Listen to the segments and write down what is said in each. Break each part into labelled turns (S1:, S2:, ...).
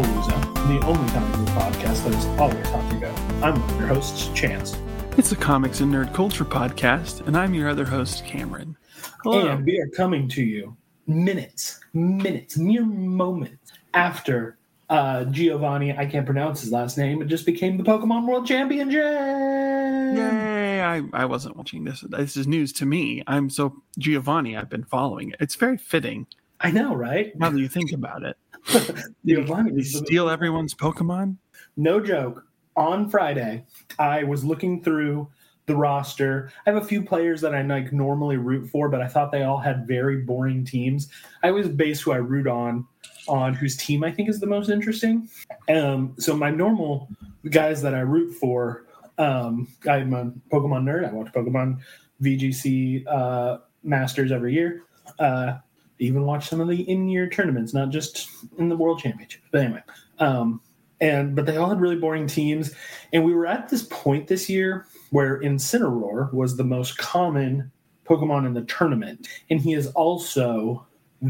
S1: Appalooza, the only comic book podcast that is always hot to go. I'm one of your hosts, Chance.
S2: It's a comics and nerd culture podcast, and I'm your other host, Cameron.
S1: Hello. And we are coming to you minutes, mere moments after Giovanni, I can't pronounce his last name, it just became the Pokemon World Championship.
S2: Yay! I wasn't watching this. This is news to me. Giovanni, I've been following it. It's very fitting.
S1: I know, right?
S2: Now that you think about it. Did he steal everyone's Pokemon?
S1: No joke. On Friday, I was looking through the roster. I have a few players that I normally root for, but I thought they all had very boring teams. I always base who I root on whose team I think is the most interesting. So my normal guys that I root for, I'm a Pokemon nerd. I watch Pokemon VGC Masters every year. Even watch some of the in-year tournaments, not just in the World Championship. But anyway, but they all had really boring teams. And we were at this point this year where Incineroar was the most common Pokemon in the tournament. And he is also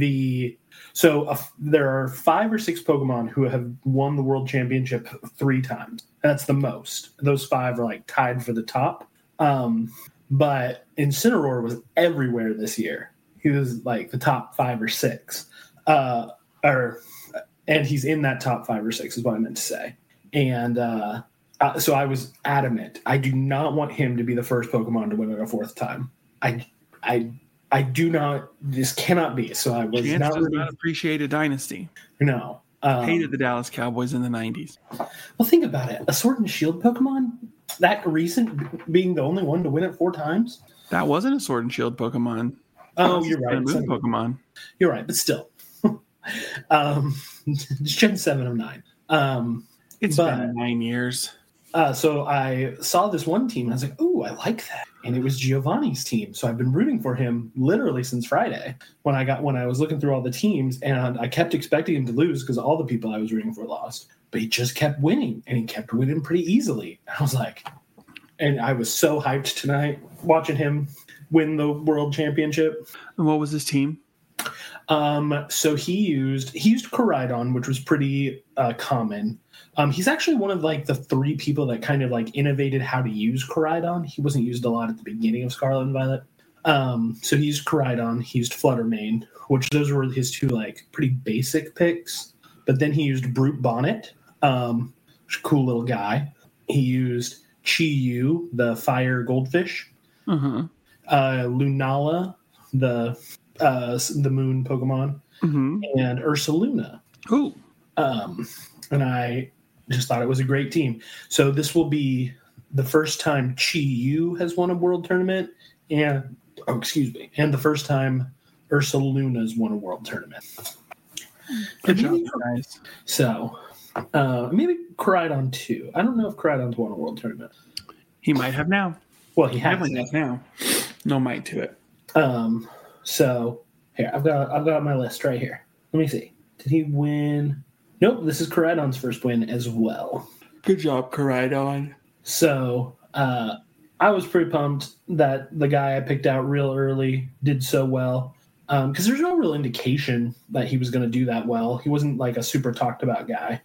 S1: there are 5 or 6 Pokemon who have won the World Championship 3 times. That's the most. Those 5 are tied for the top. But Incineroar was everywhere this year. He was the top 5 or 6. And he's in that top 5 or 6 is what I meant to say. And so I was adamant. I do not want him to be the first Pokemon to win it a 4th time. I do not. This cannot be. So I was
S2: not appreciate a dynasty.
S1: No.
S2: Hated the Dallas Cowboys in the 90s.
S1: Well, think about it. A Sword and Shield Pokemon, that recent, being the only one to win it 4 times.
S2: That wasn't a Sword and Shield Pokemon.
S1: Oh, you're right.
S2: Pokemon.
S1: You're right, but still. Gen 7 of 9.
S2: It's been 9 years.
S1: So I saw this one team, and I was like, "Ooh, I like that." And it was Giovanni's team. So I've been rooting for him literally since Friday when I was looking through all the teams, and I kept expecting him to lose because all the people I was rooting for lost. But he just kept winning, and he kept winning pretty easily. I was like, and I was so hyped tonight watching him win the World Championship.
S2: And what was his team?
S1: So he used Koraidon, which was pretty common. He's actually one of the 3 people that kind of innovated how to use Koraidon. He wasn't used a lot at the beginning of Scarlet and Violet. So he used Koraidon, he used Fluttermane, which those were his 2 pretty basic picks. But then he used Brute Bonnet, which is a cool little guy. He used Chi-Yu, the fire goldfish.
S2: Uh-huh.
S1: Lunala, the moon Pokemon, and Ursaluna.
S2: Ooh.
S1: And I just thought it was a great team. So this will be the first time Chi-Yu has won a world tournament, and the first time Ursaluna's won a world tournament.
S2: Good job, guys.
S1: So maybe Koraidon too. I don't know if Koraidon's won a world tournament.
S2: He might have now.
S1: Well, he has
S2: now. No might to it.
S1: So here I've got my list right here. Let me see. Did he win? Nope. This is Koraidon's first win as well.
S2: Good job, Koraidon.
S1: So I was pretty pumped that the guy I picked out real early did so well because there's no real indication that he was going to do that well. He wasn't a super talked about guy.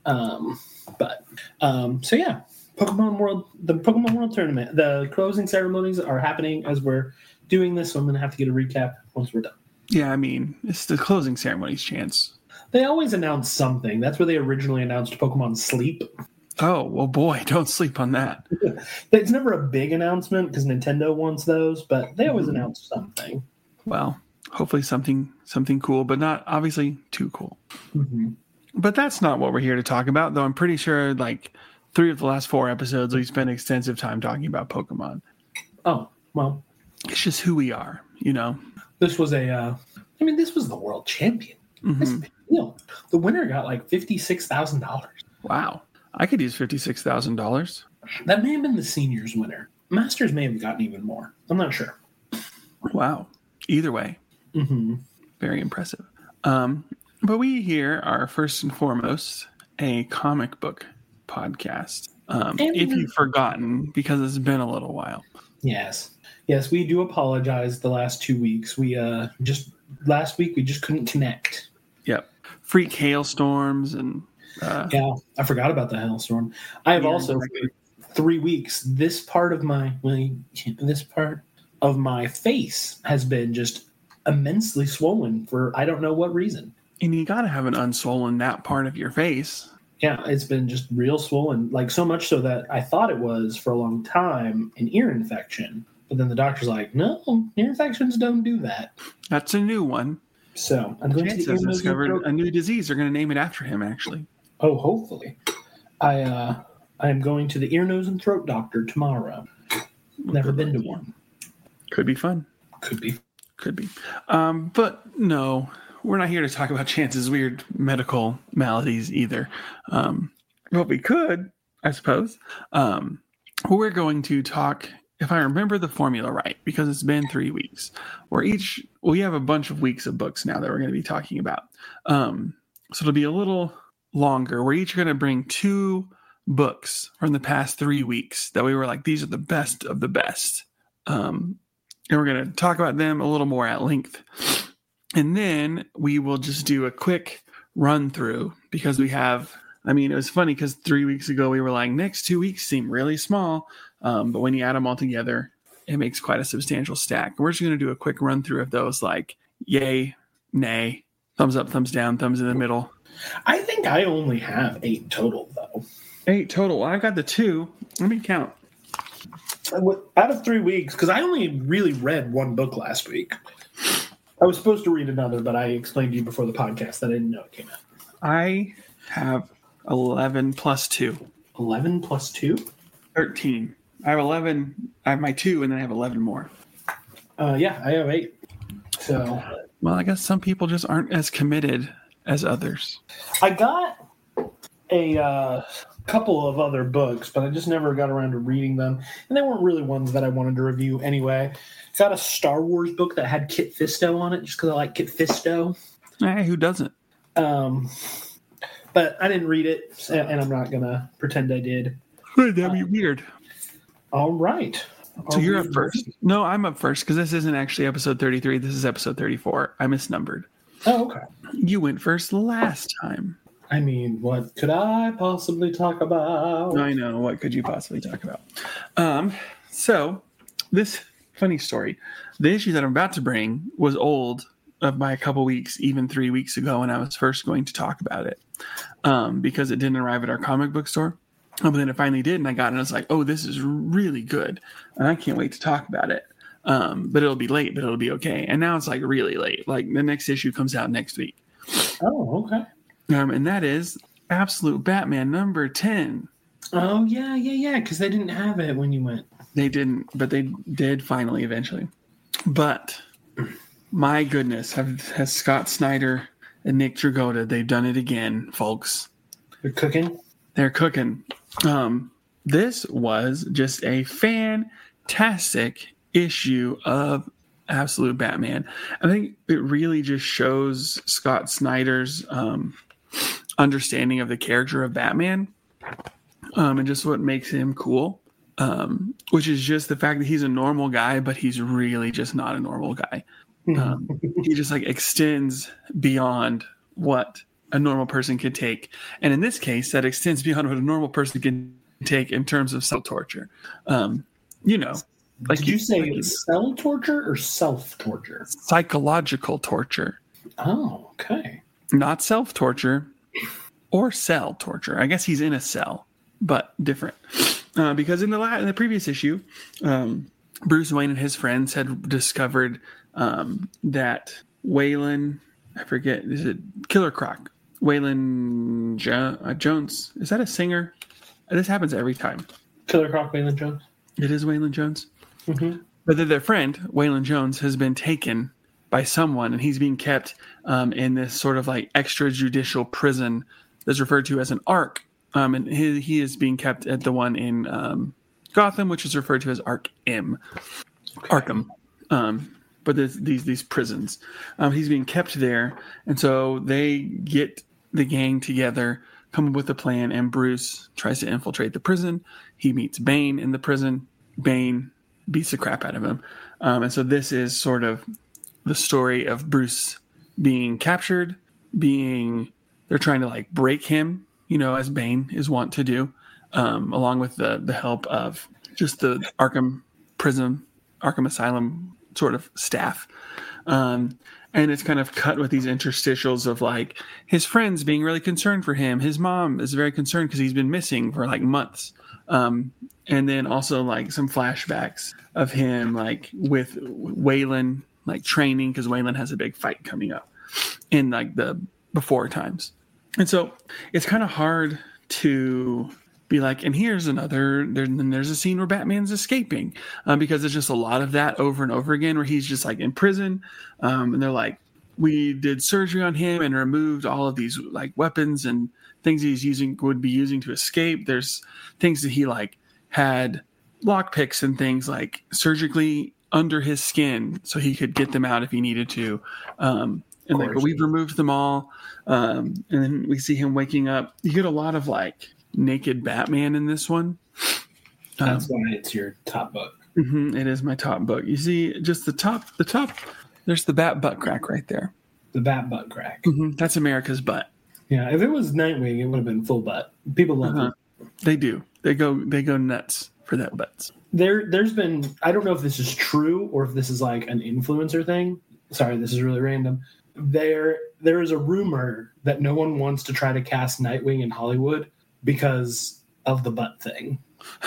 S1: So yeah. The Pokemon World Tournament. The closing ceremonies are happening as we're doing this, so I'm going to have to get a recap once we're done.
S2: Yeah, I mean, it's the closing ceremony's Chance.
S1: They always announce something. That's where they originally announced Pokemon Sleep.
S2: Oh, well, boy, don't sleep on that.
S1: It's never a big announcement because Nintendo wants those, but they always announce something.
S2: Well, hopefully something cool, but not obviously too cool.
S1: Mm-hmm.
S2: But that's not what we're here to talk about, though I'm pretty sure 3 of the last 4 episodes, we spent extensive time talking about Pokemon.
S1: Oh, well.
S2: It's just who we are,
S1: This was this was the world champion.
S2: Mm-hmm.
S1: The winner got $56,000.
S2: Wow. I could use $56,000.
S1: That may have been the seniors winner. Masters may have gotten even more. I'm not sure.
S2: Wow. Either way.
S1: Mm-hmm.
S2: Very impressive. But we here are first and foremost a comic book podcast. If you've forgotten, because it's been a little while.
S1: Yes, we do apologize the last 2 weeks. Last week we just couldn't connect.
S2: Yep. Freak hailstorms and
S1: Yeah, I forgot about the hailstorm. I have also for 3 weeks. This part of my face has been just immensely swollen for I don't know what reason.
S2: And you got to have an unswollen that part of your face.
S1: Yeah, it's been just real swollen, like so much so that I thought it was for a long time an ear infection. But then the doctor's like, no, ear infections don't do that.
S2: That's a new one.
S1: So I'm going to
S2: discovered a new disease. They're going to name it after him, actually.
S1: Oh, hopefully. I am going to the ear, nose, and throat doctor tomorrow. Never been to one.
S2: Could be fun.
S1: Could be.
S2: But no, we're not here to talk about Chance's weird medical maladies either. Well, we could, I suppose. We're going to talk, if I remember the formula right, because it's been 3 weeks. We have a bunch of weeks of books now that we're going to be talking about. So it'll be a little longer. We're each going to bring 2 books from the past 3 weeks that we were like, these are the best of the best. And we're going to talk about them a little more at length. And then we will just do a quick run through because it was funny because 3 weeks ago we were like, next 2 weeks seem really small. But when you add them all together, it makes quite a substantial stack. We're just going to do a quick run through of those, like yay, nay, thumbs up, thumbs down, thumbs in the middle.
S1: I think I only have 8 total, though.
S2: 8 total. Well, I've got the 2. Let me count.
S1: Out of 3 weeks, because I only really read 1 book last week. I was supposed to read another, but I explained to you before the podcast that I didn't know it came out.
S2: I have 11 plus 2.
S1: 11 plus 2?
S2: 13. I have 11. I have my 2, and then I have 11 more.
S1: Yeah, I have 8. So,
S2: well, I guess some people just aren't as committed as others.
S1: I got a couple of other books, but I just never got around to reading them, and they weren't really ones that I wanted to review anyway. Got a Star Wars book that had Kit Fisto on it, just because I like Kit Fisto.
S2: Hey, who doesn't?
S1: But I didn't read it, and I'm not gonna pretend I did.
S2: That'd be weird.
S1: All right.
S2: So you're up first. No, I'm up first because this isn't actually episode 33. This is episode 34. I misnumbered.
S1: Oh, okay.
S2: You went first last time.
S1: I mean, what could I possibly talk about?
S2: I know. What could you possibly talk about? So this funny story. The issue that I'm about to bring was old by a couple weeks, even 3 weeks ago when I was first going to talk about it because it didn't arrive at our comic book store. But then it finally did, and I got it, and I was like, oh, this is really good. And I can't wait to talk about it. But it'll be late, but it'll be okay. And now it's like really late. Like the next issue comes out next week.
S1: Oh, okay.
S2: And that is Absolute Batman number 10.
S1: Oh, yeah. Because they didn't have it when you went.
S2: They didn't, but they did finally eventually. But my goodness, has Scott Snyder and Nick Dragotta, they've done it again, folks.
S1: They're cooking?
S2: They're cooking. This was just a fantastic issue of Absolute Batman. I think it really just shows Scott Snyder's understanding of the character of Batman and just what makes him cool, which is just the fact that he's a normal guy, but he's really just not a normal guy. He just like extends beyond what a normal person could take. And in this case, that extends beyond what a normal person can take in terms of self-torture.
S1: Did you say cell torture or self-torture?
S2: Psychological torture.
S1: Oh, okay.
S2: Not self-torture or cell torture. I guess he's in a cell, but different. Because in the previous issue, Bruce Wayne and his friends had discovered that Waylon, I forget, is it Killer Croc? Waylon Jones. Is that a singer? This happens every time.
S1: Killer Croc, Waylon Jones.
S2: It is Waylon Jones.
S1: Mm-hmm.
S2: But their friend, Waylon Jones, has been taken by someone, and he's being kept in this sort of like extrajudicial prison that's referred to as an ARC. And he is being kept at the one in Gotham, which is referred to as Arkham. But there's these prisons. He's being kept there, and so they get the gang together, come up with a plan, and Bruce tries to infiltrate the prison. He meets Bane in the prison. Bane beats the crap out of him. And so this is sort of the story of Bruce being captured, they're trying to like break him, as Bane is wont to do, along with the help of just the Arkham Asylum sort of staff. And it's kind of cut with these interstitials of like his friends being really concerned for him. His mom is very concerned because he's been missing for like months. And then also like some flashbacks of him like with Waylon like training, because Waylon has a big fight coming up in like the before times. And so it's kind of hard to be like, and here's there's a scene where Batman's escaping, because there's just a lot of that over and over again where he's just like in prison, and they're like, we did surgery on him and removed all of these like weapons and things would be using to escape. There's things that he like had lockpicks and things like surgically under his skin so he could get them out if he needed to. But we've removed them all. And then we see him waking up. You get a lot of like naked Batman in this one.
S1: That's why it's your top book.
S2: It is my top book. You see just the top, there's the bat butt crack right there.
S1: The bat butt crack.
S2: That's America's butt.
S1: Yeah. If it was Nightwing, it would have been full butt. People love it.
S2: They do. They go nuts for that butts.
S1: There's been, I don't know if this is true or if this is like an influencer thing. Sorry, this is really random. There is a rumor that no one wants to try to cast Nightwing in Hollywood because of the butt thing.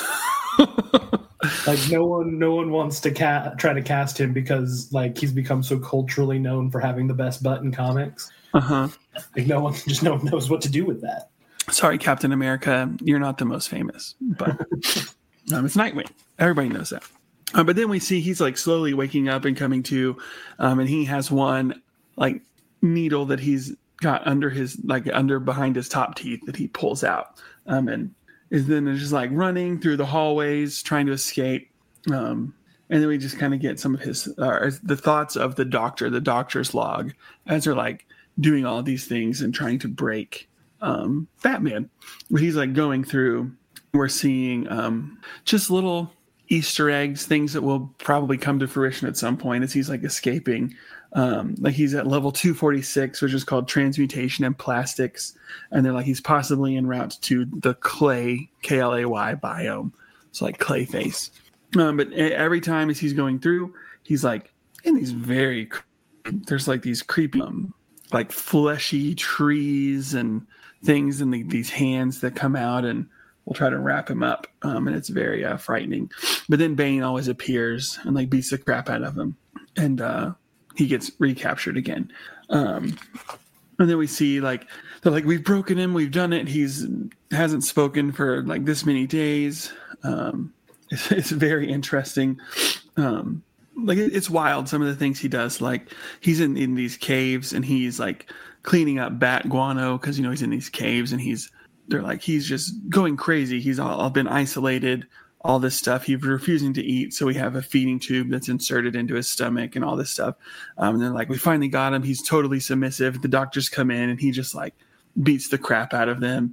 S1: Like no one wants to try to cast him because like he's become so culturally known for having the best butt in comics. Like no one knows what to do with that.
S2: Sorry, Captain America, you're not the most famous, but it's Nightwing. Everybody knows that. But then we see he's like slowly waking up and coming to, and he has one like needle that he's got under behind his top teeth that he pulls out, and is then just like running through the hallways trying to escape. And then we just kind of get some of his the thoughts of the doctor's log as they're like doing all these things and trying to break Batman. Where he's like going through, we're seeing just little Easter eggs, things that will probably come to fruition at some point as he's like escaping. Like he's at level 246, which is called transmutation and plastics, and they're like he's possibly en route to the Klay biome, so like Clayface. But every time as he's going through, he's like in these there's like these creepy like fleshy trees and things, and these hands that come out and will try to wrap him up, and it's very frightening. But then Bane always appears and like beats the crap out of him, and he gets recaptured again. And then we see like they're like, we've broken him, we've done it. Hasn't spoken for like this many days. It's very interesting. Like it's wild, some of the things he does. Like he's in these caves and he's like cleaning up bat guano because he's in these caves and he's just going crazy. He's all been isolated, all this stuff. He's refusing to eat, so we have a feeding tube that's inserted into his stomach and all this stuff. And then like we finally got him. He's totally submissive. The doctors come in and he just like beats the crap out of them.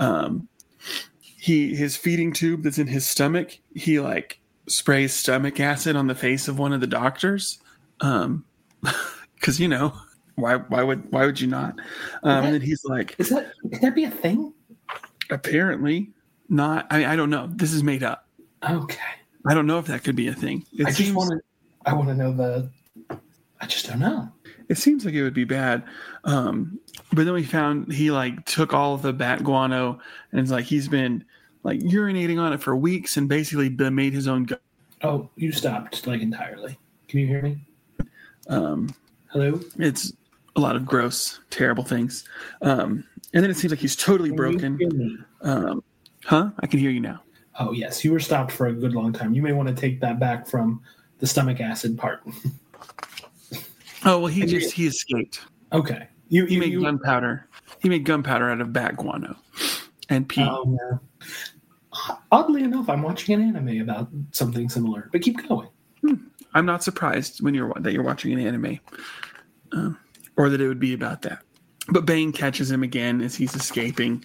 S2: His feeding tube that's in his stomach, he like sprays stomach acid on the face of one of the doctors, because why would you not? And then he's like,
S1: could that be a thing?
S2: Apparently not. I don't know. This is made up.
S1: Okay.
S2: I don't know if that could be a thing. I
S1: want to know I just don't know.
S2: It seems like it would be bad. But then we found he like took all of the bat guano and it's like he's been like urinating on it for weeks and basically made his own gun.
S1: Oh, you stopped like entirely. Can you hear me? Hello?
S2: It's a lot of gross, terrible things. And then it seems like he's totally broken.
S1: You hear me?
S2: I can hear you now.
S1: Oh, yes. You were stopped for a good long time. You may want to take that back from the stomach acid part.
S2: Oh, well, he escaped.
S1: Okay.
S2: He made gunpowder. He made gunpowder out of bat guano and pee.
S1: Oh, no. Oddly enough, I'm watching an anime about something similar, but keep going.
S2: I'm not surprised when you're watching an anime, or that it would be about that. But Bane catches him again as he's escaping.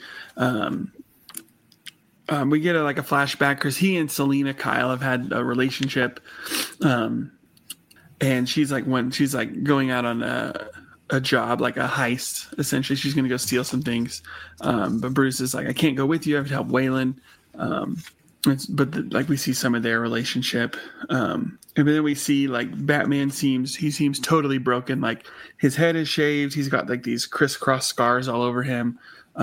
S2: We get a flashback because he and Selina Kyle have had a relationship, and she's like going out on a job, like a heist. Essentially, she's going to go steal some things. But Bruce is like, I can't go with you. I have to help Waylon. Like we see some of their relationship. And then we see like Batman seems totally broken. Like his head is shaved. He's got like these crisscross scars all over him.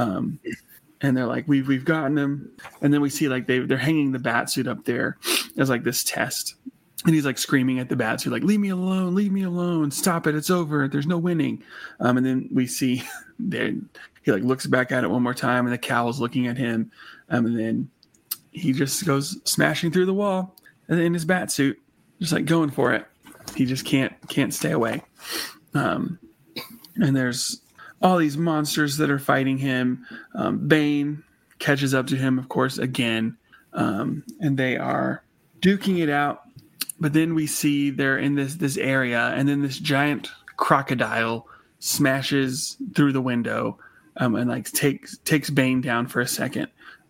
S2: And they're like, we've gotten him. And then we see like they're hanging the bat suit up there as like this test. And he's like screaming at the bat suit, like, leave me alone, stop it, it's over, there's no winning. And then we see he like looks back at it one more time, and the cowl's looking at him. And then he just goes smashing through the wall in his bat suit, just like going for it. He just can't stay away. And there's all these monsters that are fighting him. Bane catches up to him, of course, again. And they are duking it out. But then we see they're in this area, and then this giant crocodile smashes through the window and like takes Bane down for a second.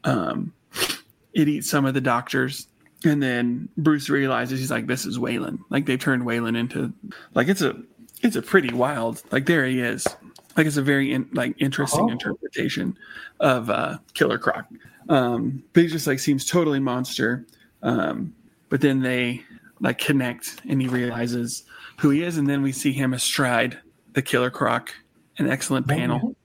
S2: It eats some of the doctors, and then Bruce realizes, he's like, this is Waylon. Like they turned Waylon into like it's a pretty wild, like there he is. Like it's a very interesting interpretation of Killer Croc. But he just like seems totally monster. But then they like connect, and he realizes who he is, and then we see him astride the Killer Croc. An excellent panel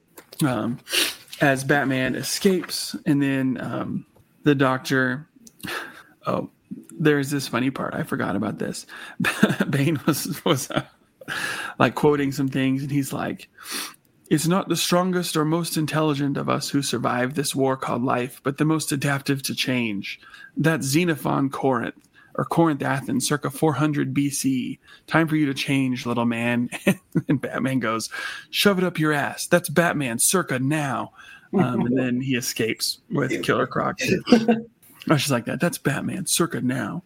S2: as Batman escapes, and then the Doctor. Oh, there's this funny part. I forgot about this. Bane was like quoting some things, and he's like, "It's not the strongest or most intelligent of us who survive this war called life, but the most adaptive to change. That's Xenophon Corinth, or Corinth, Athens, circa 400 BC. Time for you to change, little man." And Batman goes, "Shove it up your ass. That's Batman, circa now." And then he escapes with Killer Croc. I was just like that. That's Batman, circa now.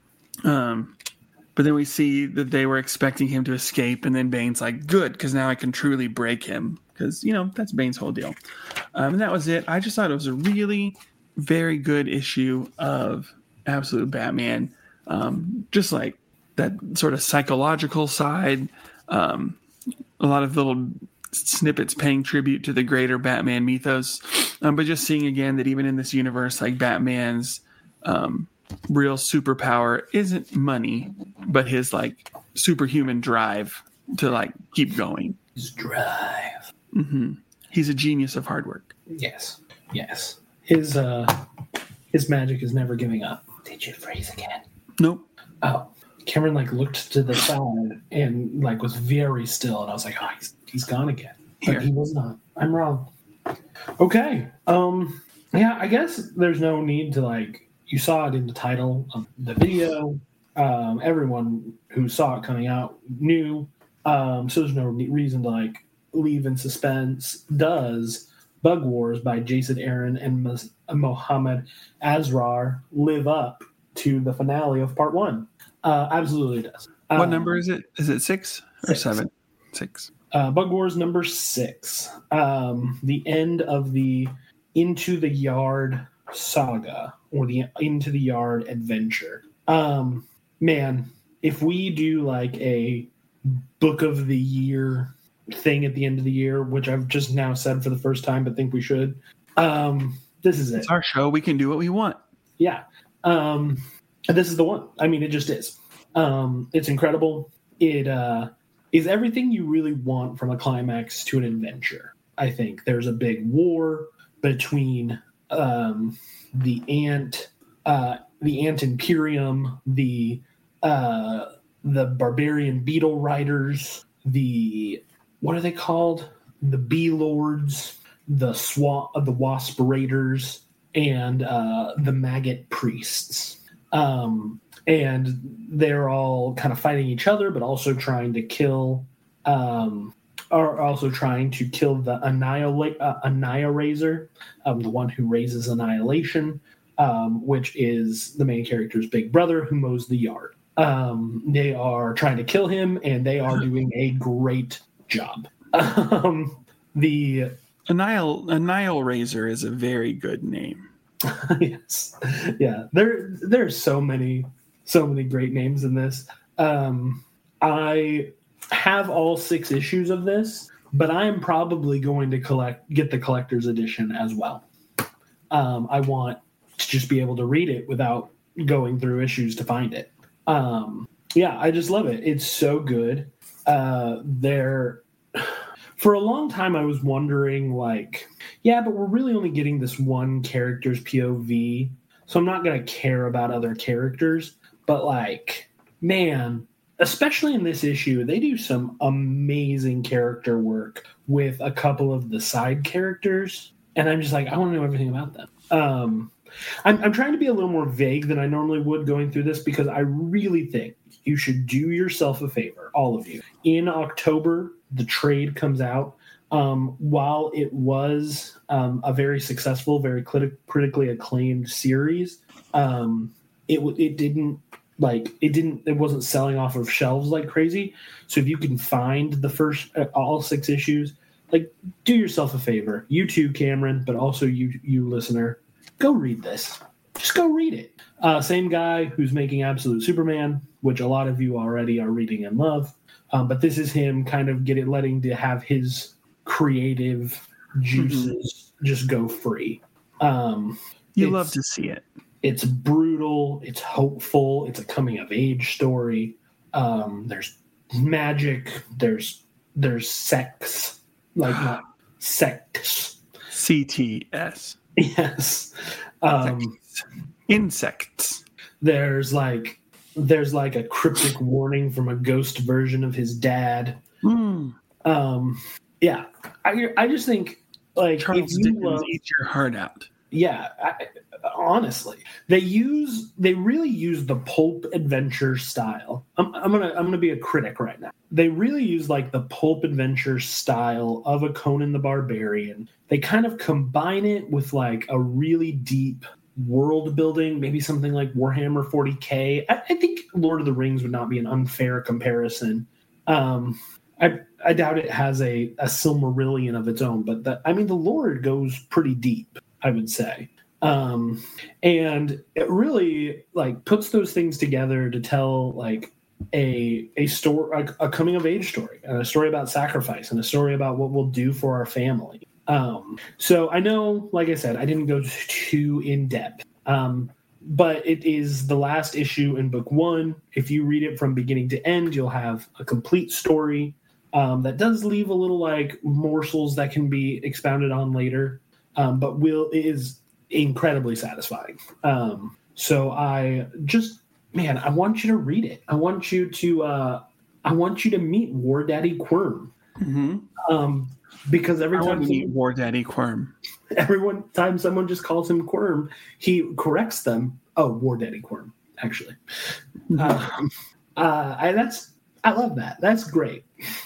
S2: But then we see that they were expecting him to escape, and then Bane's like, good, because now I can truly break him. Because, that's Bane's whole deal. And that was it. I just thought it was a really very good issue of Absolute Batman. Just like that sort of psychological side. A lot of little snippets paying tribute to the greater Batman mythos. But just seeing again that even in this universe, like Batman's real superpower isn't money, but his like superhuman drive to like keep going.
S1: His drive.
S2: Mm-hmm. He's a genius of hard work.
S1: Yes. His magic is never giving up. Did you freeze again?
S2: Nope.
S1: Oh, Cameron like looked to the side and like was very still, and I was like, oh, he's gone again. But he was not. I'm wrong. Okay. Yeah, I guess there's no need to like. You saw it in the title of the video. Everyone who saw it coming out knew. So there's no reason to like leave in suspense. Does Bug Wars by Jason Aaron and Mohammed Asrar live up to the finale of part 1? Absolutely it does.
S2: What number is it? Is it 6 or 7? 6.
S1: Bug Wars number 6. The end of the Into the Yard saga, or the Into the Yard adventure. Man, if we do like a book of the year thing at the end of the year, which I've just now said for the first time but think we should, this is it.
S2: It's our show. We can do what we want.
S1: Yeah. This is the one. I mean, it just is. It's incredible. It is everything you really want from a climax to an adventure. I think there's a big war between the Ant Imperium, the barbarian beetle riders, what are they called? The Bee Lords, the Wasp Raiders, and the Maggot Priests. And they're all kind of fighting each other, but also trying to kill the Annihilazor, the one who raises Annihilation, which is the main character's big brother who mows the yard. They are trying to kill him, and they are doing a great job. The
S2: Annihilazor is a very good name.
S1: Yes, yeah. There's so many great names in this. I have all 6 issues of this. but I am probably going to get the collector's edition as well. I want to just be able to read it without going through issues to find it. Yeah, I just love it. It's so good. For a long time, I was wondering, like, yeah, but we're really only getting this one character's POV, so I'm not going to care about other characters. But, like, man, especially in this issue, they do some amazing character work with a couple of the side characters, and I'm just like, I want to know everything about them. I'm trying to be a little more vague than I normally would going through this, because I really think you should do yourself a favor, all of you. In October, the trade comes out. While it was a very successful, very critically acclaimed series, it wasn't selling off of shelves like crazy. So if you can find the first all 6 issues, like, do yourself a favor. You too, Cameron, but also you listener, go read this. Just go read it. Same guy who's making Absolute Superman, which a lot of you already are reading and love. But this is him kind of letting to have his creative juices just go free.
S2: You love to see it.
S1: It's brutal. It's hopeful. It's a coming of age story. There's magic. There's sex, like not sex.
S2: CTS.
S1: Yes.
S2: Insects.
S1: There's like a cryptic warning from a ghost version of his dad. Yeah, I just think, like,
S2: Charles Dickens eats your heart out.
S1: Yeah, honestly, they really use the pulp adventure style. I'm gonna be a critic right now. They really use, like, the pulp adventure style of a Conan the Barbarian. They kind of combine it with, like, a really deep world building, maybe something like Warhammer 40K. I think Lord of the Rings would not be an unfair comparison. I doubt it has a Silmarillion of its own, but the lore goes pretty deep, I would say. And it really, like, puts those things together to tell, like, a story, like a coming of age story, and a story about sacrifice, and a story about what we'll do for our family. So I know, like I said, I didn't go too in depth, but it is the last issue in book 1. If you read it from beginning to end, you'll have a complete story. That does leave a little, like, morsels that can be expounded on later, but is incredibly satisfying. So I want you to read it. I want you to meet War Daddy Quirm. Mm-hmm. Because every time
S2: War Daddy Quirm,
S1: time someone just calls him Quirm, he corrects them. Oh, War Daddy Quirm, actually. I love that. That's great.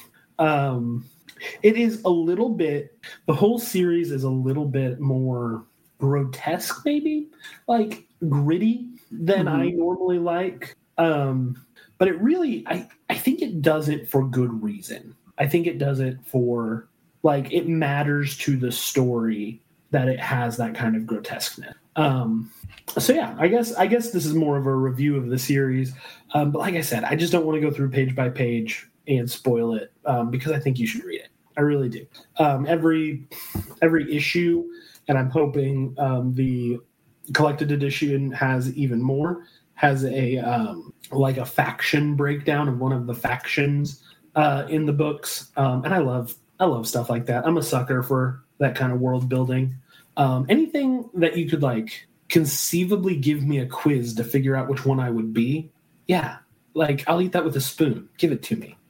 S1: It is a little bit, the whole series is a little bit more grotesque, maybe, like, gritty than I normally like. But it really, I think it does it for good reason. I think it does it for, like, it matters to the story that it has that kind of grotesqueness. So yeah, I guess this is more of a review of the series. But like I said, I just don't want to go through page by page and spoil it, because I think you should read it. I really do. Every issue, and I'm hoping the collected edition has even more, has a like a faction breakdown of one of the factions in the books. And I love stuff like that. I'm a sucker for that kind of world building. Anything that you could, like, conceivably give me a quiz to figure out which one I would be, yeah, like, I'll eat that with a spoon. Give it to me.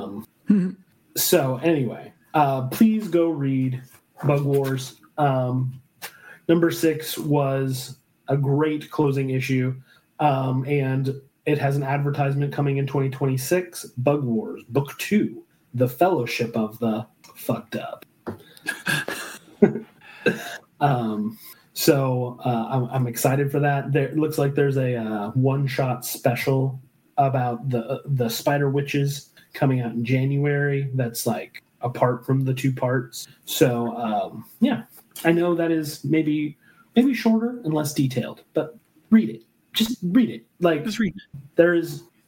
S1: So anyway, please go read Bug Wars. Number 6 was a great closing issue, and it has an advertisement coming in 2026. Bug Wars Book 2, The Fellowship of the Fucked Up. So I'm excited for that. It looks like there's a one-shot special about the Spider Witches coming out in January. That's, like, apart from the 2 parts. So yeah, I know that is maybe shorter and less detailed, but read it. Just read it. Like,
S2: just read it.
S1: There is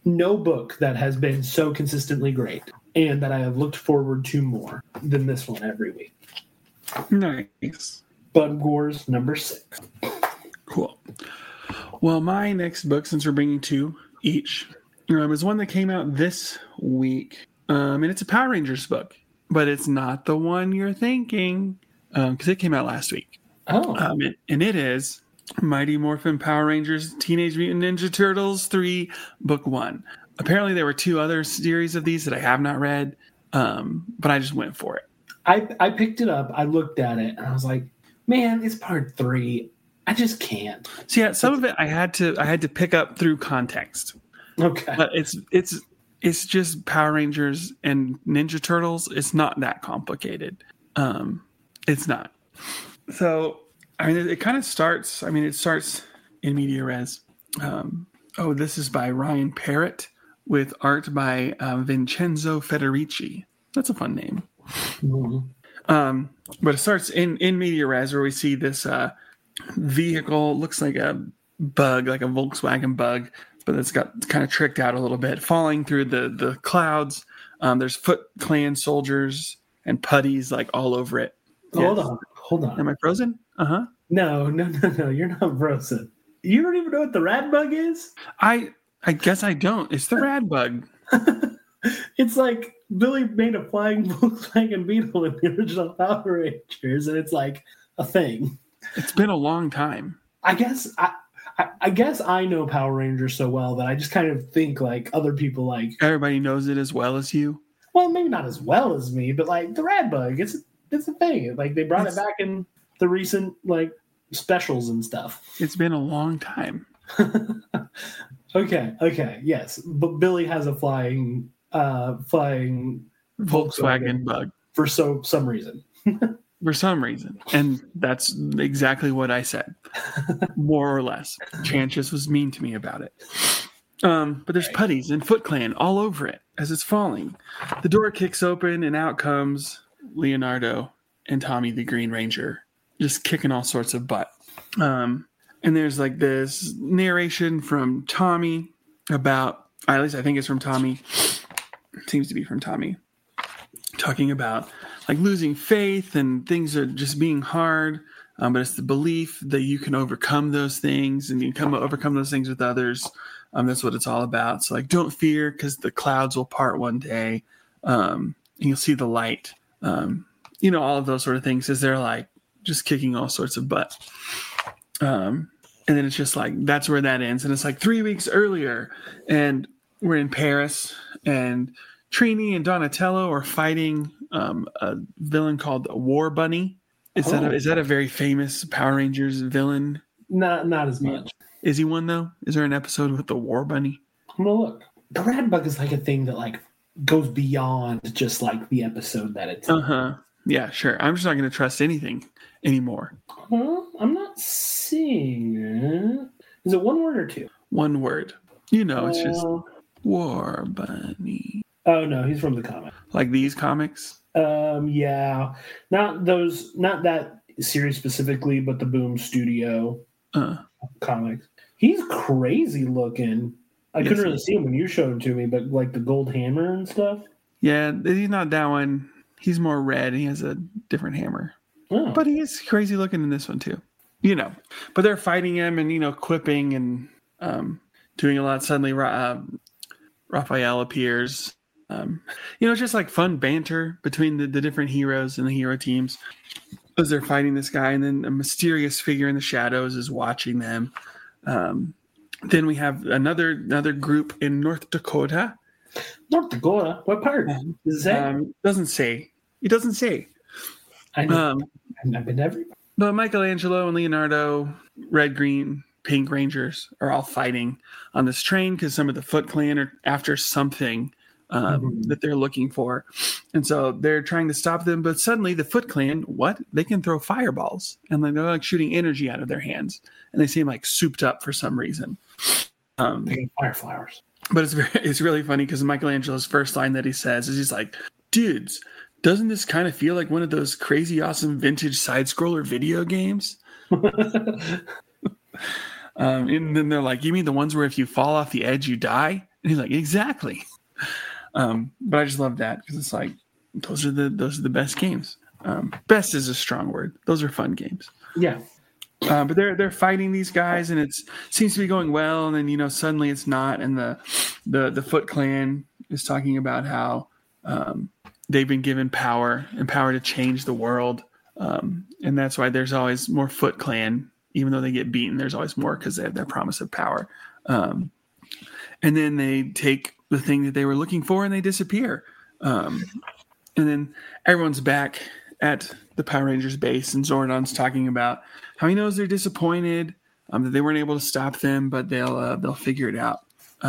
S1: no book that has been so consistently great and that I have looked forward to more than this one every week.
S2: Nice.
S1: Bud Wars number 6.
S2: Cool. Well, my next book, since we're bringing 2 each, is one that came out this week. And it's a Power Rangers book, but it's not the one you're thinking, because it came out last week.
S1: Oh.
S2: And it is Mighty Morphin Power Rangers Teenage Mutant Ninja Turtles 3, Book 1. Apparently, there were 2 other series of these that I have not read, but I just went for it.
S1: I picked it up, I looked at it, and I was like, man, it's part 3. I just can't.
S2: So yeah, some of it I had to pick up through context.
S1: Okay.
S2: But it's just Power Rangers and Ninja Turtles. It's not that complicated. It's not. So I mean, it kind of starts. I mean, it starts in media res. This is by Ryan Parrott with art by Vincenzo Federici. That's a fun name.
S1: Mm-hmm.
S2: But it starts in media res where we see this vehicle. Looks like a bug, like a Volkswagen bug, but it's got kind of tricked out a little bit, falling through the clouds. There's Foot Clan soldiers and putties like all over it.
S1: Yes. Hold on.
S2: Am I frozen? Uh-huh.
S1: No, you're not frozen. You don't even know what the rad bug is?
S2: I guess I don't. It's the rad bug.
S1: It's like Billy made a flying Volkswagen Beetle in the original Power Rangers, and it's like a thing.
S2: It's been a long time.
S1: I guess I know Power Rangers so well that I just kind of think like other people like
S2: everybody knows it as well as you.
S1: Well, maybe not as well as me, but like the rad bug, it's a thing. Like they brought it back in the recent like specials and stuff.
S2: It's been a long time.
S1: Okay, yes, but Billy has a flying
S2: Volkswagen bug
S1: for some reason.
S2: For some reason, and that's exactly what I said, more or less. Chanchis was mean to me about it. But there's putties and Foot Clan all over it as it's falling. The door kicks open and out comes Leonardo and Tommy the Green Ranger, just kicking all sorts of butt. And there's like this narration from Tommy about, at least I think it's from Tommy. It seems to be from Tommy, talking about like losing faith and things are just being hard. But it's the belief that you can overcome those things and you can overcome those things with others. That's what it's all about. So like, don't fear because the clouds will part one day. And you'll see the light. All of those sort of things as they're like just kicking all sorts of butt. And then it's just like, that's where that ends. And it's like 3 weeks earlier and we're in Paris and Trini and Donatello are fighting a villain called War Bunny. Is that a very famous Power Rangers villain?
S1: Not as much.
S2: Is he one though? Is there an episode with the War Bunny?
S1: Well, look, the rad bug is like a thing that like goes beyond just like the episode that it's.
S2: Yeah, sure. I'm just not going to trust anything anymore.
S1: I'm not seeing it. Is it one word or 2?
S2: One word. It's just War Bunny.
S1: Oh no, he's from the comic.
S2: Like these comics?
S1: Yeah, not that series specifically, but the Boom Studio comics. He's crazy looking. I couldn't really see him when you showed him to me, but like the gold hammer and stuff.
S2: Yeah, he's not that one. He's more red. He has a different hammer. Oh. But he is crazy looking in this one too. But they're fighting him and quipping and doing a lot. Suddenly, Raphael appears. It's just like fun banter between the different heroes and the hero teams as they're fighting this guy, and then a mysterious figure in the shadows is watching them. Then we have another group in North Dakota.
S1: North Dakota? What part? Does it
S2: doesn't say. It doesn't say.
S1: I know. I've been everywhere.
S2: But Michelangelo and Leonardo, Red, Green, Pink Rangers are all fighting on this train because some of the Foot Clan are after something that they're looking for. And so they're trying to stop them. But suddenly the Foot Clan, they can throw fireballs. And they're like shooting energy out of their hands. And they seem like souped up for some reason.
S1: They fire flowers.
S2: But it's really funny because Michelangelo's first line that he says is he's like, dudes, doesn't this kind of feel like one of those crazy awesome vintage side-scroller video games? And then they're like, you mean the ones where if you fall off the edge, you die? And he's like, exactly. But I just love that because it's like those are the best games. Best is a strong word. Those are fun games.
S1: Yeah.
S2: But they're fighting these guys, and it seems to be going well. And then suddenly it's not. And the Foot Clan is talking about how they've been given power to change the world, and that's why there's always more Foot Clan. Even though they get beaten, there's always more because they have that promise of power. And then they take the thing that they were looking for and they disappear. And then everyone's back at the Power Rangers base, and Zordon's talking about how he knows they're disappointed that they weren't able to stop them, but they'll figure it out.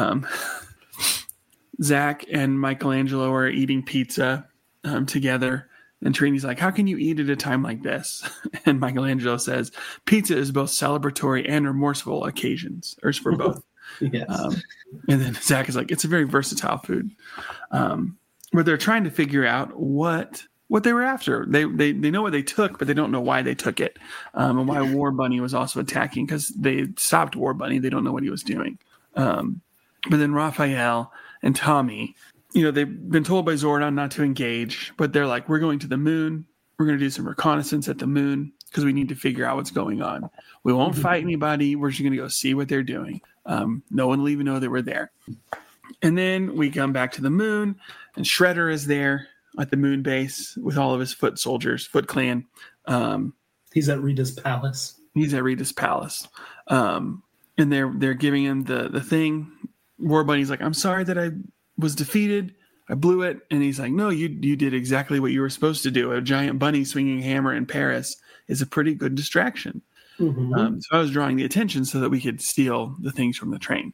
S2: Zach and Michelangelo are eating pizza together, and Trini's like, "How can you eat at a time like this?" And Michelangelo says, "Pizza is both celebratory and remorseful occasions, or it's for both."
S1: Yes.
S2: And then Zach is like, "It's a very versatile food." Where they're trying to figure out what they were after. They know what they took, but they don't know why they took it, and why War Bunny was also attacking, because they stopped War Bunny. They don't know what he was doing. But then Raphael and Tommy, they've been told by Zordon not to engage, but they're like, "We're going to the moon. We're going to do some reconnaissance at the moon because we need to figure out what's going on. We won't fight anybody. We're just going to go see what they're doing. No one will even know that we're there." And then we come back to the moon, and Shredder is there at the moon base with all of his foot soldiers, Foot Clan.
S1: He's at Rita's palace.
S2: And they're giving him the thing. War Bunny's like, "I'm sorry that I was defeated. I blew it." And he's like, "No, you did exactly what you were supposed to do. A giant bunny swinging a hammer in Paris is a pretty good distraction."
S1: Mm-hmm.
S2: So I was drawing the attention so that we could steal the things from the train.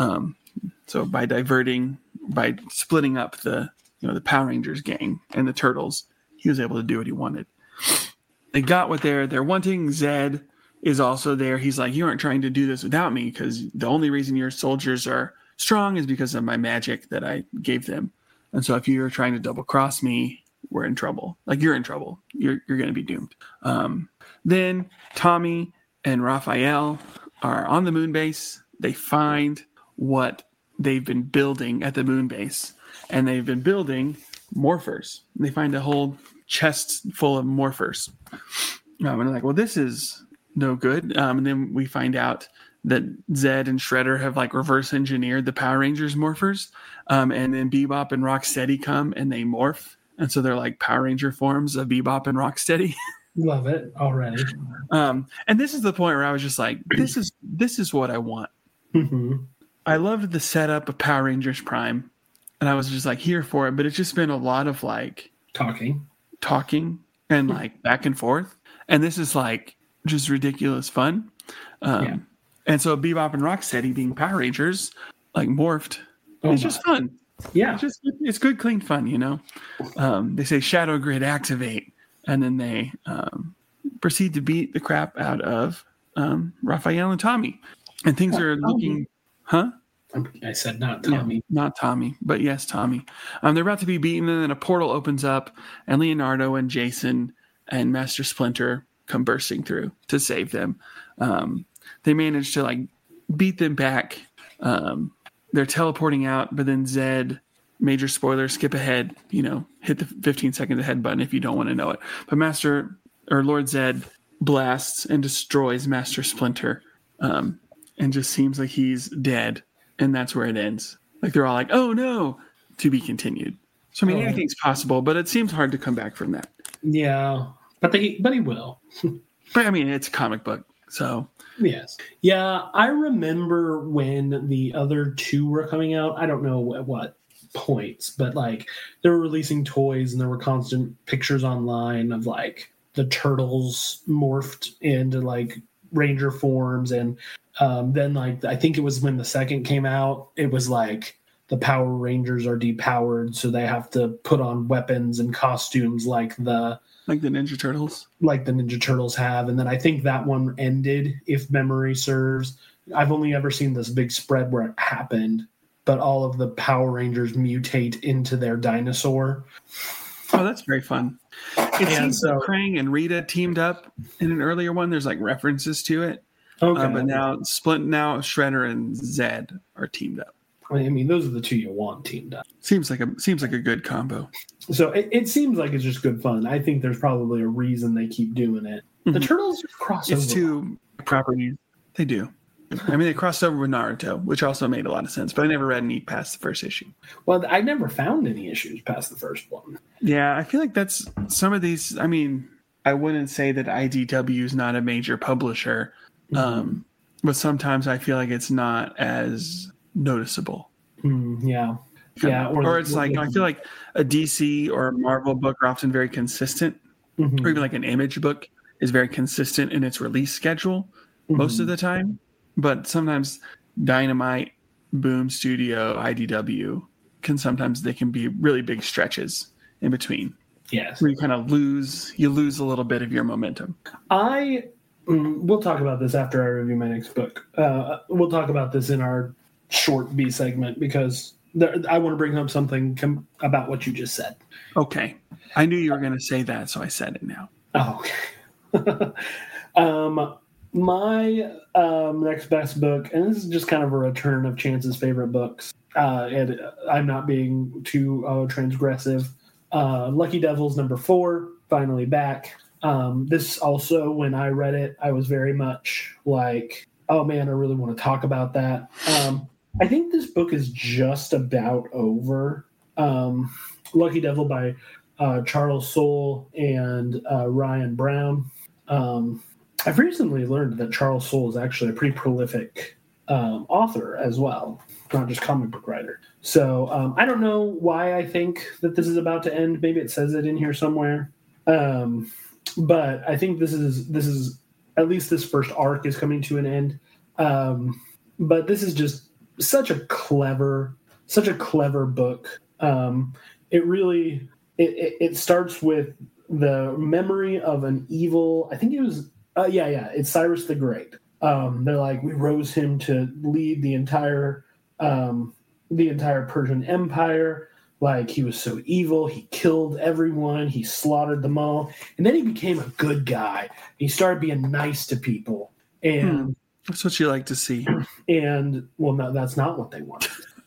S2: So by splitting up the Power Rangers gang and the Turtles, he was able to do what he wanted. They got what they're wanting. Zed is also there. He's like, "You aren't trying to do this without me, because the only reason your soldiers are strong is because of my magic that I gave them. And so if you're trying to double cross me, we're in trouble. Like, you're in trouble. You're going to be doomed." Then Tommy and Raphael are on the moon base. They find what they've been building at the moon base, and they've been building morphers. They find a whole chest full of morphers. And they're like, "Well, this is no good." And then we find out that Zed and Shredder have reverse engineered the Power Rangers morphers. And then Bebop and Rocksteady come and they morph. And so they're like Power Ranger forms of Bebop and Rocksteady.
S1: Love it already.
S2: And this is the point where I was just like, this is what I want.
S1: Mm-hmm.
S2: I loved the setup of Power Rangers Prime, and I was just here for it, but it's just been a lot of
S1: talking
S2: and back and forth. And this is just ridiculous fun.
S1: Yeah.
S2: And so Bebop and Rocksteady being Power Rangers, morphed. It's just fun.
S1: Yeah.
S2: It's good, clean fun, They say Shadow Grid activate, and then they proceed to beat the crap out of Raphael and Tommy. And things are looking... Huh?
S1: I said not Tommy.
S2: Yeah, not Tommy, but yes, Tommy. They're about to be beaten, and then a portal opens up, and Leonardo and Jason and Master Splinter come bursting through to save them. They manage to beat them back. They're teleporting out, but then Zed, major spoiler, skip ahead, hit the 15-second ahead button if you don't want to know it. But Lord Zed blasts and destroys Master Splinter, and just seems like he's dead. And that's where it ends. They're all like, "Oh no," to be continued. So anything's possible, but it seems hard to come back from that.
S1: Yeah, but he will.
S2: But it's a comic book, so
S1: yes, yeah. I remember when the other two were coming out. I don't know at what points, but they were releasing toys, and there were constant pictures online of the Turtles morphed into Ranger forms, and then I think it was when the second came out, it was the Power Rangers are depowered, so they have to put on weapons and costumes like the
S2: Ninja Turtles.
S1: Like the Ninja Turtles have. And then I think that one ended, if memory serves. I've only ever seen this big spread where it happened, but all of the Power Rangers mutate into their dinosaur.
S2: Oh, that's very fun. It seems that Krang and Rita teamed up in an earlier one. There's references to it.
S1: Okay.
S2: But now Shredder and Zed are teamed up.
S1: I mean, those are the two you want teamed up.
S2: Seems like a good combo.
S1: So it seems like it's just good fun. I think there's probably a reason they keep doing it. The Turtles just cross over.
S2: It's two properties. They do. I mean, they crossed over with Naruto, which also made a lot of sense, but I never read any past the first issue.
S1: Well, I never found any issues past the first one.
S2: Yeah, I feel like that's some of these. I mean, I wouldn't say that IDW is not a major publisher, but sometimes I feel like it's not as noticeable.
S1: Yeah. Yeah.
S2: Or it's like, I feel like a DC or a Marvel book are often very consistent, or even like an Image book is very consistent in its release schedule most of the time. But sometimes Dynamite, Boom Studio, IDW they can be really big stretches in between.
S1: Yes.
S2: Where you kind of lose a little bit of your momentum.
S1: We'll talk about this after I review my next book. We'll talk about this in our short B segment because I want to bring up something about what you just said.
S2: Okay. I knew you were going to say that, so I said it now.
S1: Oh, okay. My next best book, and this is just kind of a return of Chance's favorite books, and I'm not being too transgressive. Lucky Devils #4, finally back. This also, when I read it, I was very much like, oh man, I really want to talk about that. I think this book is just about over. Lucky Devil by Charles Soule and Ryan Brown. I've recently learned that Charles Soule is actually a pretty prolific author as well, not just comic book writer. So I don't know why I think that this is about to end. Maybe it says it in here somewhere. But I think this is at least this first arc is coming to an end. But this is just such a clever book. It really it starts with the memory of an evil. I think it was it's Cyrus the Great. They're like, we rose him to lead the entire Persian Empire. Like, he was so evil, he killed everyone, he slaughtered them all, and then he became a good guy. He started being nice to people, and
S2: that's what you like to see.
S1: And well, no, that's not what they want.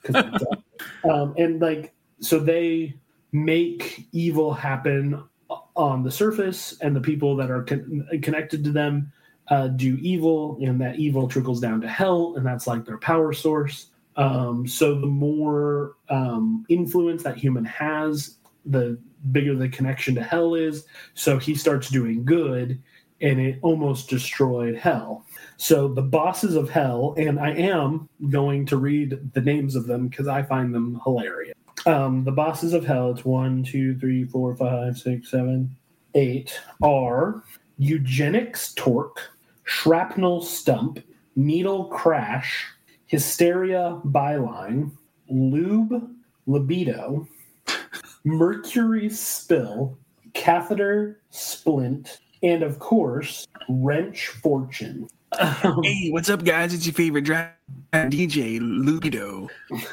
S1: And like, so they make evil happen on the surface, and the people that are connected to them do evil, and that evil trickles down to hell, and that's like their power source. So the more influence that human has, the bigger the connection to hell is. So he starts doing good, and it almost destroyed hell. So the bosses of hell, and I am going to read the names of them because I find them hilarious. The bosses of hell, it's 1, 2, 3, 4, 5, 6, 7, 8, are Eugenics Torque, Shrapnel Stump, Needle Crash, Hysteria Byline, Lube Libido, Mercury Spill, Catheter Splint, and of course, Wrench Fortune.
S2: Hey, what's up, guys? It's your favorite drive DJ, Libido.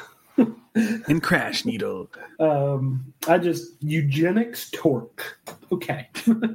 S2: And Crash Needle.
S1: Eugenics Torque. Okay.